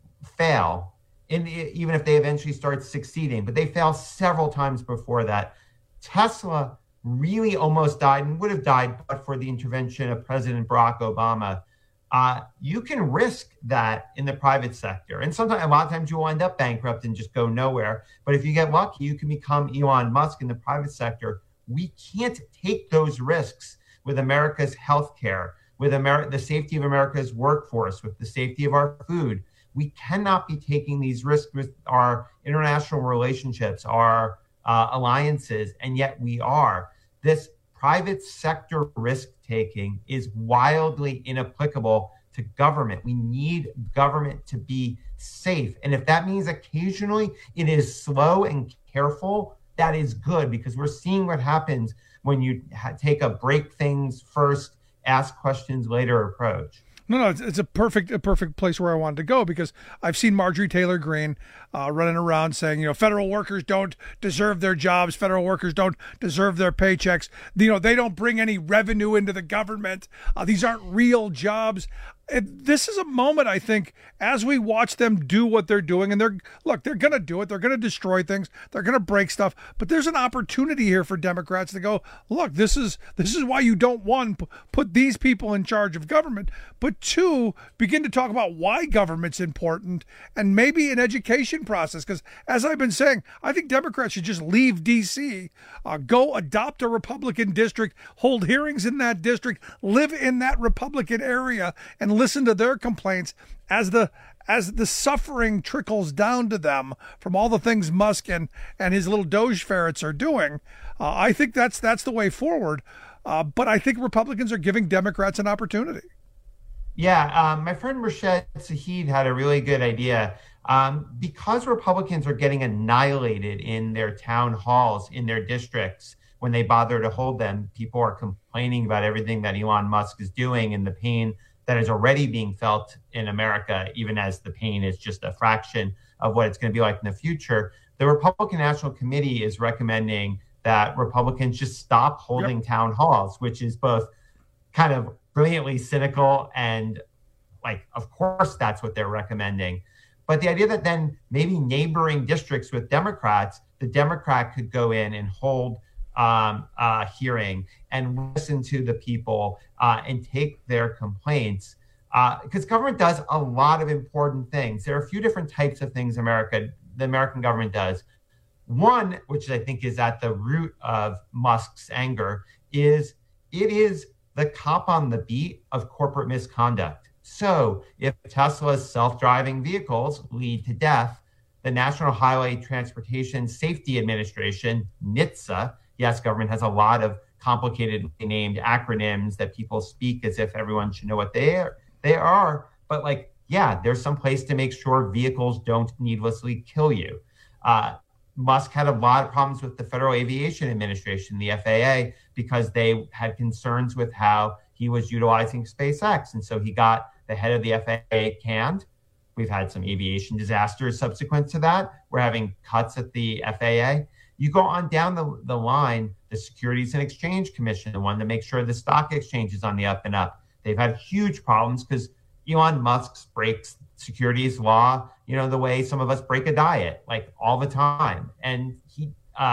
S18: fail, in, even if they eventually start succeeding, but they fail several times before that. Tesla really almost died and would have died but for the intervention of President Barack Obama. Uh, you can risk that in the private sector. And sometimes, a lot of times you'll end up bankrupt and just go nowhere. But if you get lucky, you can become Elon Musk in the private sector. We can't take those risks with America's healthcare, with Amer- the safety of America's workforce, with the safety of our food. We cannot be taking these risks with our international relationships, our uh, alliances, and yet we are. This private sector risk-taking is wildly inapplicable to government. We need government to be safe. And if that means occasionally it is slow and careful, that is good, because we're seeing what happens when you ha- take a break things first, ask questions later approach.
S12: No, no, it's, it's a perfect, a perfect place where I wanted to go, because I've seen Marjorie Taylor Greene uh, running around saying, you know, federal workers don't deserve their jobs. Federal workers don't deserve their paychecks. You know, they don't bring any revenue into the government. Uh, these aren't real jobs. And this is a moment, I think, as we watch them do what they're doing, and they're, look, they're going to do it. They're going to destroy things. They're going to break stuff. But there's an opportunity here for Democrats to go, look, this is this is why you don't, one, put these people in charge of government, but two, begin to talk about why government's important, and maybe an education process. Because as I've been saying, I think Democrats should just leave D C, uh, go adopt a Republican district, hold hearings in that district, live in that Republican area, and listen to their complaints as the as the suffering trickles down to them from all the things Musk and, and his little Doge ferrets are doing. Uh, I think that's that's the way forward. Uh, but I think Republicans are giving Democrats an opportunity.
S18: Yeah, um, my friend Rashad Saheed had a really good idea. Um, because Republicans are getting annihilated in their town halls, in their districts, when they bother to hold them, people are complaining about everything that Elon Musk is doing and the pain that is already being felt in America, even as the pain is just a fraction of what it's going to be like in the future. The Republican National Committee is recommending that Republicans just stop holding yep. town halls, which is both kind of brilliantly cynical and, like, of course, that's what they're recommending. But the idea that then maybe neighboring districts with Democrats, the Democrat could go in and hold um, a hearing and listen to the people uh, and take their complaints. Because uh, government does a lot of important things. There are a few different types of things America, the American government does. One, which I think is at the root of Musk's anger, is it is the cop on the beat of corporate misconduct. So if Tesla's self-driving vehicles lead to death, the National Highway Transportation Safety Administration, NHTSA, yes, government has a lot of complicated named acronyms that people speak as if everyone should know what they are. They are, but like, yeah, there's some place to make sure vehicles don't needlessly kill you. Uh, Musk had a lot of problems with the Federal Aviation Administration, the F A A, because they had concerns with how he was utilizing SpaceX. And so he got the head of the F A A canned. We've had some aviation disasters subsequent to that. We're having cuts at the F A A. You go on down the, the line, the Securities and Exchange Commission, the one to make sure the stock exchange is on the up and up. They've had huge problems because Elon Musk breaks securities law, you know, the way some of us break a diet, like all the time. And he uh,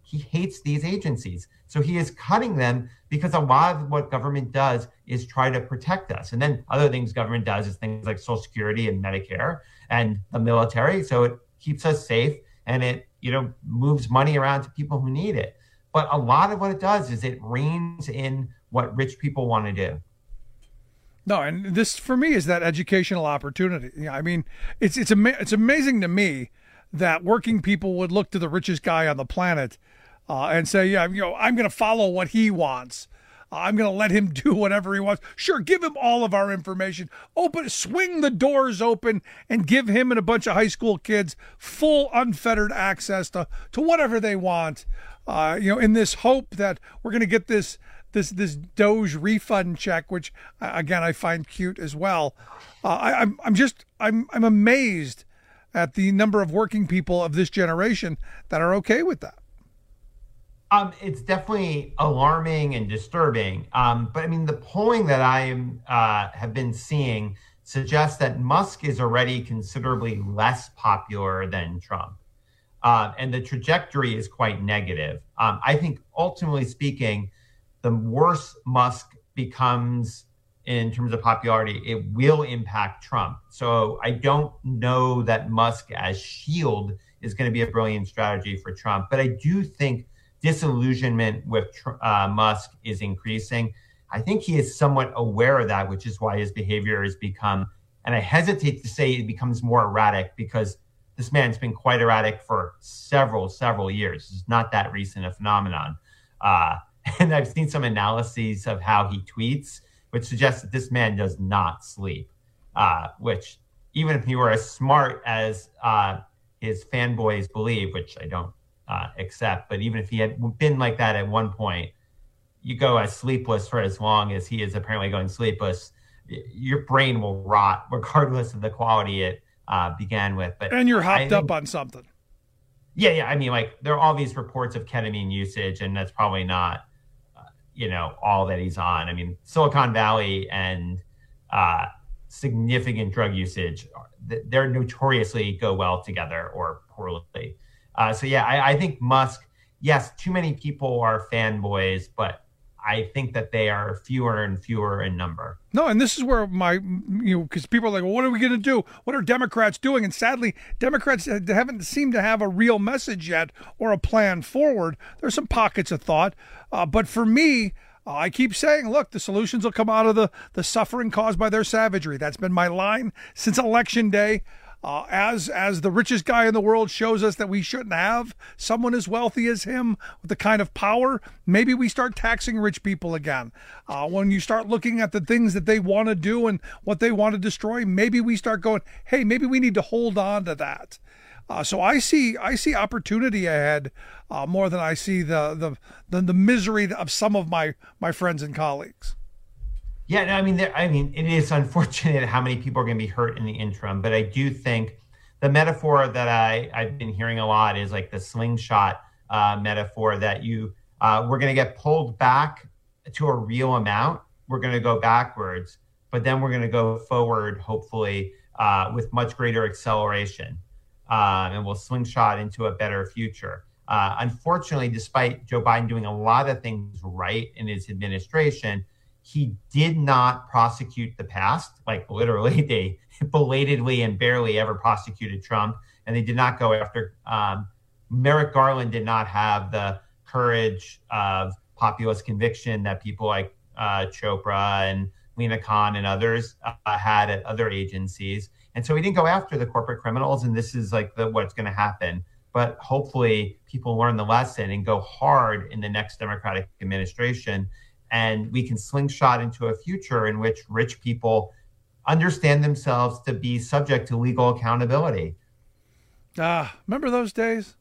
S18: he hates these agencies. So he is cutting them because a lot of what government does is try to protect us. And then other things government does is things like Social Security and Medicare and the military. So it keeps us safe and it, you know, moves money around to people who need it. But a lot of what it does is it reins in what rich people want to do.
S12: No, and this for me is that educational opportunity. Yeah, I mean, it's it's ama- it's amazing to me that working people would look to the richest guy on the planet uh, and say, yeah, you know, I'm going to follow what he wants. Uh, I'm going to let him do whatever he wants. Sure, give him all of our information. Open, swing the doors open and give him and a bunch of high school kids full unfettered access to, to whatever they want. Uh, you know, in this hope that we're going to get this this this Doge refund check, which uh, again I find cute as well. Uh, I, I'm I'm just I'm I'm amazed at the number of working people of this generation that are okay with that.
S18: Um, it's definitely alarming and disturbing. Um, but I mean, the polling that I uh, have been seeing suggests that Musk is already considerably less popular than Trump. Uh, and the trajectory is quite negative. Um, I think ultimately speaking, the worse Musk becomes in terms of popularity, it will impact Trump. So I don't know that Musk as shield is going to be a brilliant strategy for Trump. But I do think disillusionment with uh, Musk is increasing. I think he is somewhat aware of that, which is why his behavior has become, and I hesitate to say it becomes more erratic because this man's been quite erratic for several, several years. It's not that recent a phenomenon. Uh, and I've seen some analyses of how he tweets, which suggests that this man does not sleep, uh, which even if he were as smart as uh, his fanboys believe, which I don't uh, accept, but even if he had been like that at one point, you go as sleepless for as long as he is apparently going sleepless, your brain will rot regardless of the quality it uh, began with. But
S12: and you're hopped
S18: think,
S12: up on something.
S18: Yeah, yeah. I mean, like there are all these reports of ketamine usage, and that's probably not, uh, you know, all that he's on. I mean, Silicon Valley and uh, significant drug usage, they're notoriously go well together or poorly. Uh, so yeah, I, I think Musk, yes, too many people are fanboys, but I think that they are fewer and fewer in number.
S12: No, and this is where my, you know, because people are like, well, what are we going to do? What are Democrats doing? And sadly, Democrats haven't seemed to have a real message yet or a plan forward. There's some pockets of thought. Uh, but for me, uh, I keep saying, look, the solutions will come out of the, the suffering caused by their savagery. That's been my line since Election Day. Uh, as as the richest guy in the world shows us that we shouldn't have someone as wealthy as him with the kind of power, maybe we start taxing rich people again. Uh, when you start looking at the things that they want to do and what they want to destroy, maybe we start going, hey, maybe we need to hold on to that. Uh, so I see I see opportunity ahead uh, more than I see the the the, the misery of some of my, my friends and colleagues.
S18: Yeah, no, I mean, there, I mean, it is unfortunate how many people are going to be hurt in the interim, but I do think the metaphor that I, I've been hearing a lot is like the slingshot uh, metaphor that you, uh, we're going to get pulled back to a real amount. We're going to go backwards, but then we're going to go forward, hopefully, uh, with much greater acceleration. Uh, and we'll slingshot into a better future. Uh, unfortunately, despite Joe Biden doing a lot of things right in his administration, he did not prosecute the past. Like literally, they belatedly and barely ever prosecuted Trump, and they did not go after. Um, Merrick Garland did not have the courage of populist conviction that people like uh, Chopra and Lena Khan and others uh, had at other agencies, and so he didn't go after the corporate criminals. And this is like the, what's going to happen. But hopefully, people learn the lesson and go hard in the next Democratic administration. And we can slingshot into a future in which rich people understand themselves to be subject to legal accountability.
S12: Ah, remember those days?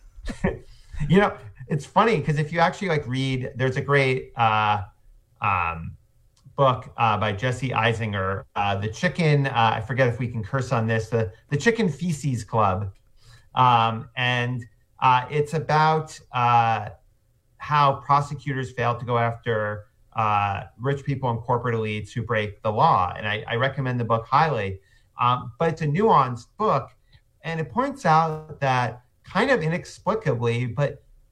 S18: You know, it's funny because if you actually like read, there's a great uh, um, book uh, by Jesse Eisinger, uh, The Chicken, uh, I forget if we can curse on this, the, the Chicken Feces Club. Um, and uh, it's about... Uh, how prosecutors fail to go after uh, rich people and corporate elites who break the law. And I, I recommend the book highly. Um, but it's a nuanced book. And it points out that kind of inexplicably, but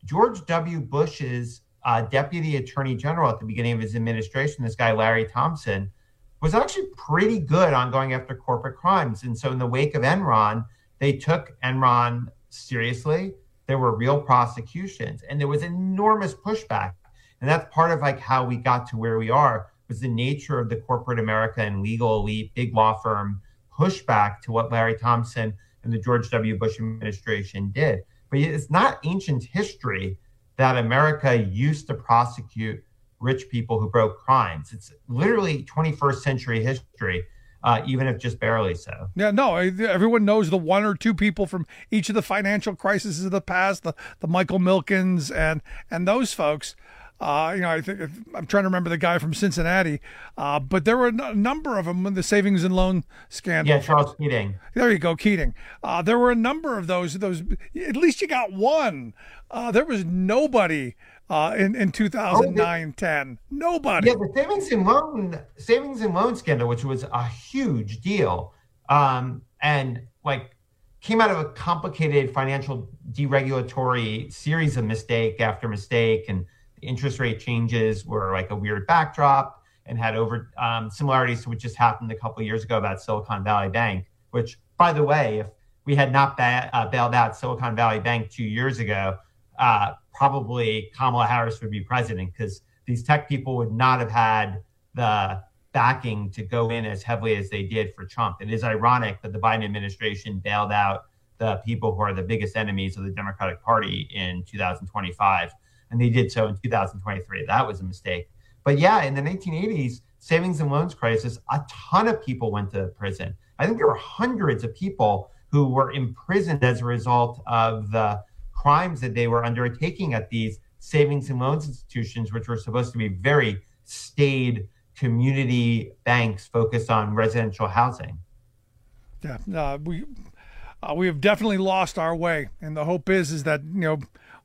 S18: George W. Bush's uh, deputy attorney general at the beginning of his administration, this guy, Larry Thompson, was actually pretty good on going after corporate crimes. And so in the wake of Enron, they took Enron seriously. There were real prosecutions and there was enormous pushback. And that's part of like how we got to where we are, was the nature of the corporate America and legal elite, big law firm pushback to what Larry Thompson and the George W. Bush administration did. But it's not ancient history that America used to prosecute rich people who broke crimes. It's literally twenty-first century history, uh, even if just barely so.
S12: Yeah, no, everyone knows the one or two people from each of the financial crises of the past, the, the Michael Milkens and and those folks. Uh, you know, I think I'm trying to remember the guy from Cincinnati, uh, but there were a number of them in the savings and loan scandal.
S18: Yeah, Charles Keating.
S12: There you go, Keating. Uh, there were a number of those. Those at least you got one. Uh, there was nobody uh, in in two thousand nine, oh, ten. Nobody.
S18: Yeah, the savings and loan savings and loan scandal, which was a huge deal, um, and like came out of a complicated financial deregulatory series of mistake after mistake, and interest rate changes were like a weird backdrop and had over um, similarities to what just happened a couple of years ago about Silicon Valley Bank, which, by the way, if we had not ba- uh, bailed out Silicon Valley Bank two years ago, uh, probably Kamala Harris would be president, because these tech people would not have had the backing to go in as heavily as they did for Trump. It is ironic that the Biden administration bailed out the people who are the biggest enemies of the Democratic Party in two thousand twenty-five. And they did so in two thousand twenty-three. That was a mistake. But yeah, in the nineteen eighties, savings and loans crisis, a ton of people went to prison. I think there were hundreds of people who were imprisoned as a result of the crimes that they were undertaking at these savings and loans institutions, which were supposed to be very staid community banks focused on residential housing.
S12: Yeah, uh, we uh, we have definitely lost our way, and the hope is is that, you know,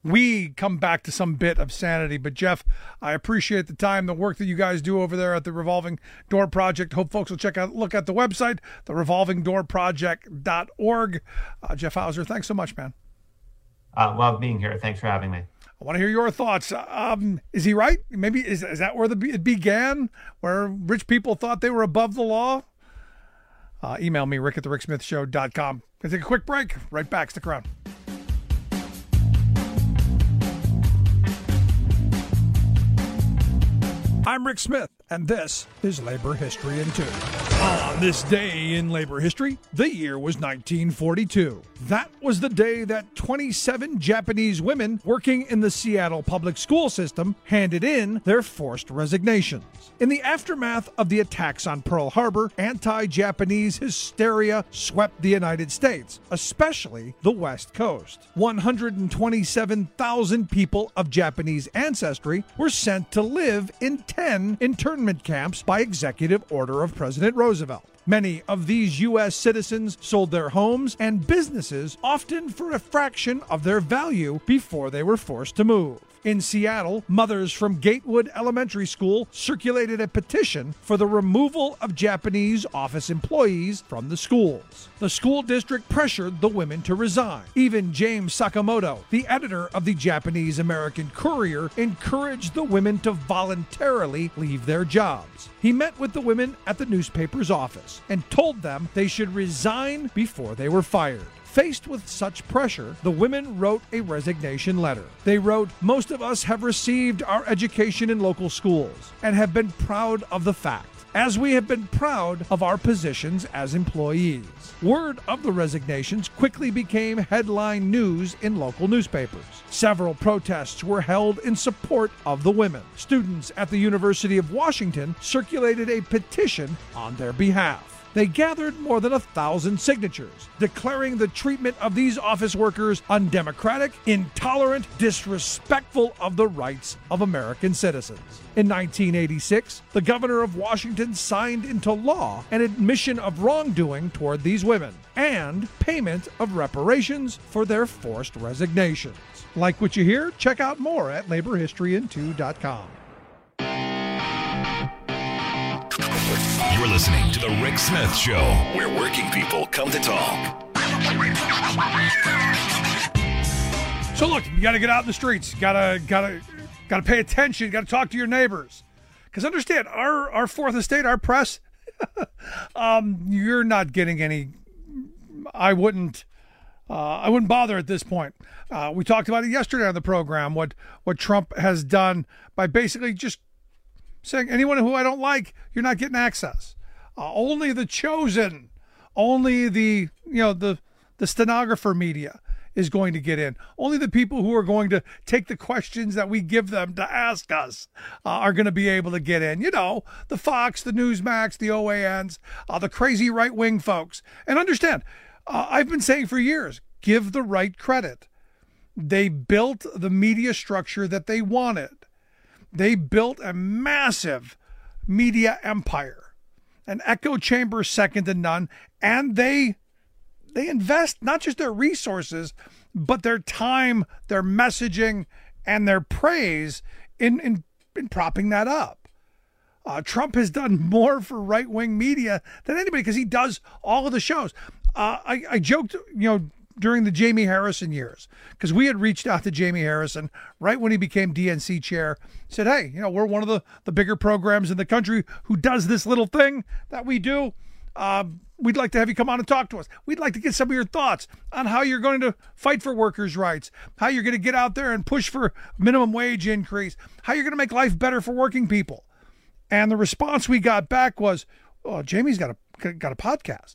S12: we come back to some bit of sanity. But Jeff, I appreciate the time, the work that you guys do over there at the Revolving Door Project. Hope folks will check out, look at the website, the revolving door project dot org. Uh, Jeff Hauser, thanks so much, man.
S18: Uh, love being here. Thanks for having me.
S12: I want to hear your thoughts. Um, is he right? Maybe is is that where the it began, where rich people thought they were above the law? Uh, email me, Rick at the Rick Smith Show dot com. Let's take a quick break. Right back. Stick around. I'm Rick Smith, and this is Labor History in Two. On this day in labor history, the year was nineteen forty-two. That was the day that twenty-seven Japanese women working in the Seattle public school system handed in their forced resignations. In the aftermath of the attacks on Pearl Harbor, anti-Japanese hysteria swept the United States, especially the West Coast. one hundred twenty-seven thousand people of Japanese ancestry were sent to live in ten internment camps by executive order of President Roosevelt. Many of these U S citizens sold their homes and businesses, often for a fraction of their value, before they were forced to move. In Seattle, mothers from Gatewood Elementary School circulated a petition for the removal of Japanese office employees from the schools. The school district pressured the women to resign. Even James Sakamoto, the editor of the Japanese American Courier, encouraged the women to voluntarily leave their jobs. He met with the women at the newspaper's office and told them they should resign before they were fired. Faced with such pressure, the women wrote a resignation letter. They wrote, "Most of us have received our education in local schools and have been proud of the fact, as we have been proud of our positions as employees." Word of the resignations quickly became headline news in local newspapers. Several protests were held in support of the women. Students at the University of Washington circulated a petition on their behalf. They gathered more than a thousand signatures, declaring the treatment of these office workers undemocratic, intolerant, disrespectful of the rights of American citizens. In nineteen eighty-six, the governor of Washington signed into law an admission of wrongdoing toward these women and payment of reparations for their forced resignations. Like what you hear? Check out more at labor history in two dot com.
S11: You're listening to The Rick Smith Show, where working people come to talk.
S12: So look, you got to get out in the streets. Got to, got to, got to pay attention. Got to talk to your neighbors. Because understand, our our fourth estate, our press, um, you're not getting any. I wouldn't. Uh, I wouldn't bother at this point. Uh, we talked about it yesterday on the program. What what Trump has done by basically just saying anyone who I don't like, you're not getting access. Uh, only the chosen, only the you know the the stenographer media is going to get in. Only the people who are going to take the questions that we give them to ask us uh, are going to be able to get in. You know, the Fox, the Newsmax, the O A Ns, uh, the crazy right-wing folks. And understand, uh, I've been saying for years, give the right credit. They built the media structure that they wanted. They built a massive media empire, an echo chamber second to none, and they They invest not just their resources, but their time, their messaging, and their praise in, in, in propping that up. Uh, Trump has done more for right-wing media than anybody because he does all of the shows. Uh, I, I joked, you know, during the Jamie Harrison years, because we had reached out to Jamie Harrison right when he became D N C chair, said, hey, you know, we're one of the, the bigger programs in the country who does this little thing that we do. Um, We'd like to have you come on and talk to us. We'd like to get some of your thoughts on how you're going to fight for workers' rights, how you're going to get out there and push for minimum wage increase, how you're going to make life better for working people. And the response we got back was, oh, Jamie's got a got a podcast.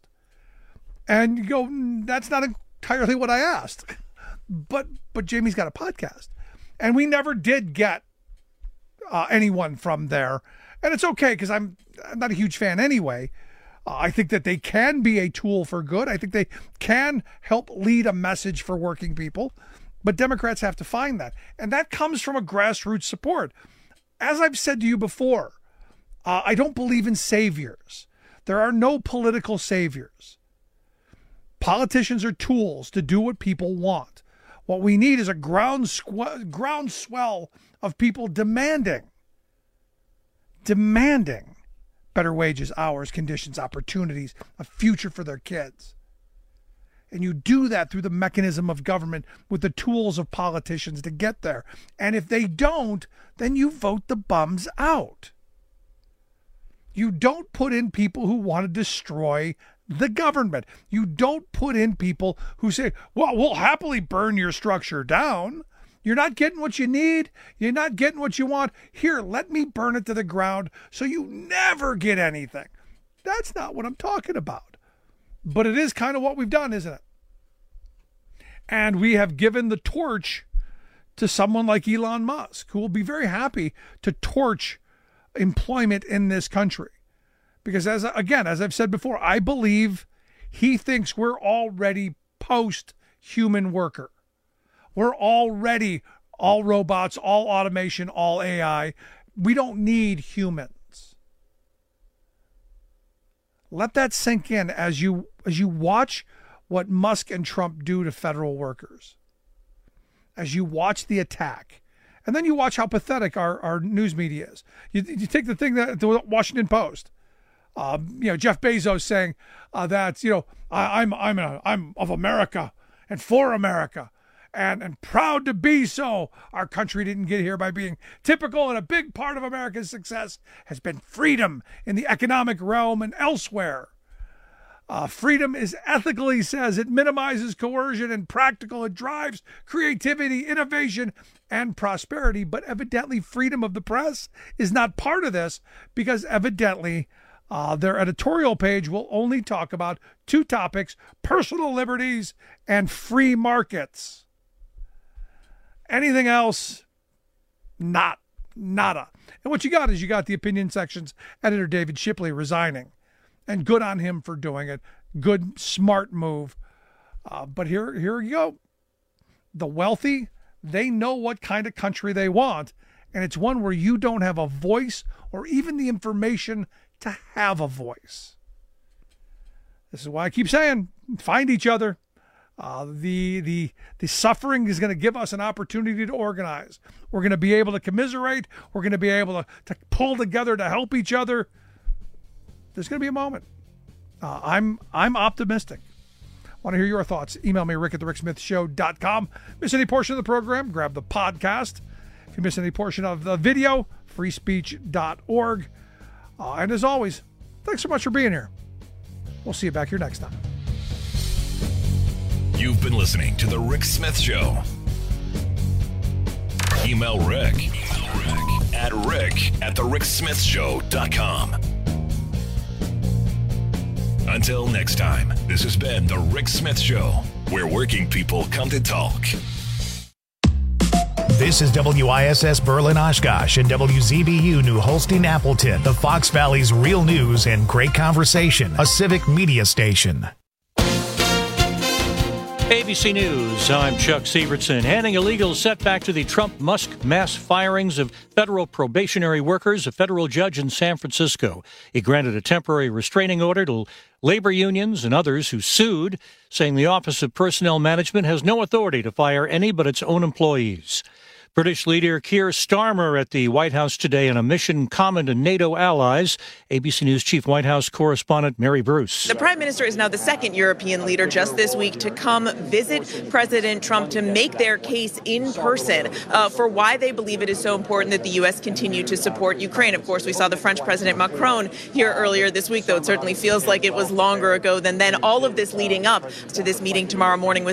S12: And you go, that's not entirely what I asked. But but Jamie's got a podcast. And we never did get uh, anyone from there. And it's okay because I'm, I'm not a huge fan anyway. Uh, I think that they can be a tool for good. I think they can help lead a message for working people. But Democrats have to find that. And that comes from a grassroots support. As I've said to you before, uh, I don't believe in saviors. There are no political saviors. Politicians are tools to do what people want. What we need is a ground squ- groundswell of people demanding, demanding better wages, hours, conditions, opportunities, a future for their kids. And you do that through the mechanism of government with the tools of politicians to get there. And if they don't, then you vote the bums out. You don't put in people who want to destroy the government. You don't put in people who say, well, we'll happily burn your structure down. You're not getting what you need. You're not getting what you want. Here, let me burn it to the ground so you never get anything. That's not what I'm talking about. But it is kind of what we've done, isn't it? And we have given the torch to someone like Elon Musk, who will be very happy to torch employment in this country. Because, as again, as I've said before, I believe he thinks we're already post-human worker. We're already all robots, all automation, all A I. We don't need humans. Let that sink in as you as you watch what Musk and Trump do to federal workers. As you watch the attack. And then you watch how pathetic our, our news media is. You, you take the thing that the Washington Post. Um, you know, Jeff Bezos saying uh, that, you know, I, I'm I'm a, I'm of America and for America. And, and proud to be so. Our country didn't get here by being typical, and a big part of America's success has been freedom in the economic realm and elsewhere. Uh, freedom is ethical, he says. It minimizes coercion and practical. It drives creativity, innovation, and prosperity. But evidently, freedom of the press is not part of this because evidently uh, their editorial page will only talk about two topics: personal liberties and free markets. Anything else, not, nada. And what you got is you got the opinion section's editor, David Shipley, resigning. And good on him for doing it. Good, smart move. Uh, but here, here you go. The wealthy, they know what kind of country they want. And it's one where you don't have a voice or even the information to have a voice. This is why I keep saying, find each other. Uh, the the the suffering is going to give us an opportunity to organize. We're going to be able to commiserate. We're going to be able to, to pull together to help each other. There's going to be a moment. Uh, I'm I'm optimistic. Want to hear your thoughts? Email me, rick at the rick smith show dot com. Miss any portion of the program? Grab the podcast. If you miss any portion of the video, free speech dot org. Uh, and as always, thanks so much for being here. We'll see you back here next time.
S11: You've been listening to The Rick Smith Show. Email Rick, Email Rick at rick at the rick smith show dot com. Until next time, this has been The Rick Smith Show, where working people come to talk.
S1: This is W I S S Berlin Oshkosh and W Z B U New Holstein Appleton, the Fox Valley's real news and great conversation, a civic media station.
S2: A B C News, I'm Chuck Sievertson. Handing a legal setback to the Trump-Musk mass firings of federal probationary workers, a federal judge in San Francisco. He granted a temporary restraining order to labor unions and others who sued, saying the Office of Personnel Management has no authority to fire any but its own employees. British leader Keir Starmer at the White House today on a mission common to NATO allies. A B C News Chief White House correspondent Mary Bruce.
S19: The Prime Minister is now the second European leader just this week to come visit President Trump to make their case in person uh, for why they believe it is so important that the U S continue to support Ukraine. Of course, we saw the French President Macron here earlier this week, though it certainly feels like it was longer ago than then. All of this leading up to this meeting tomorrow morning with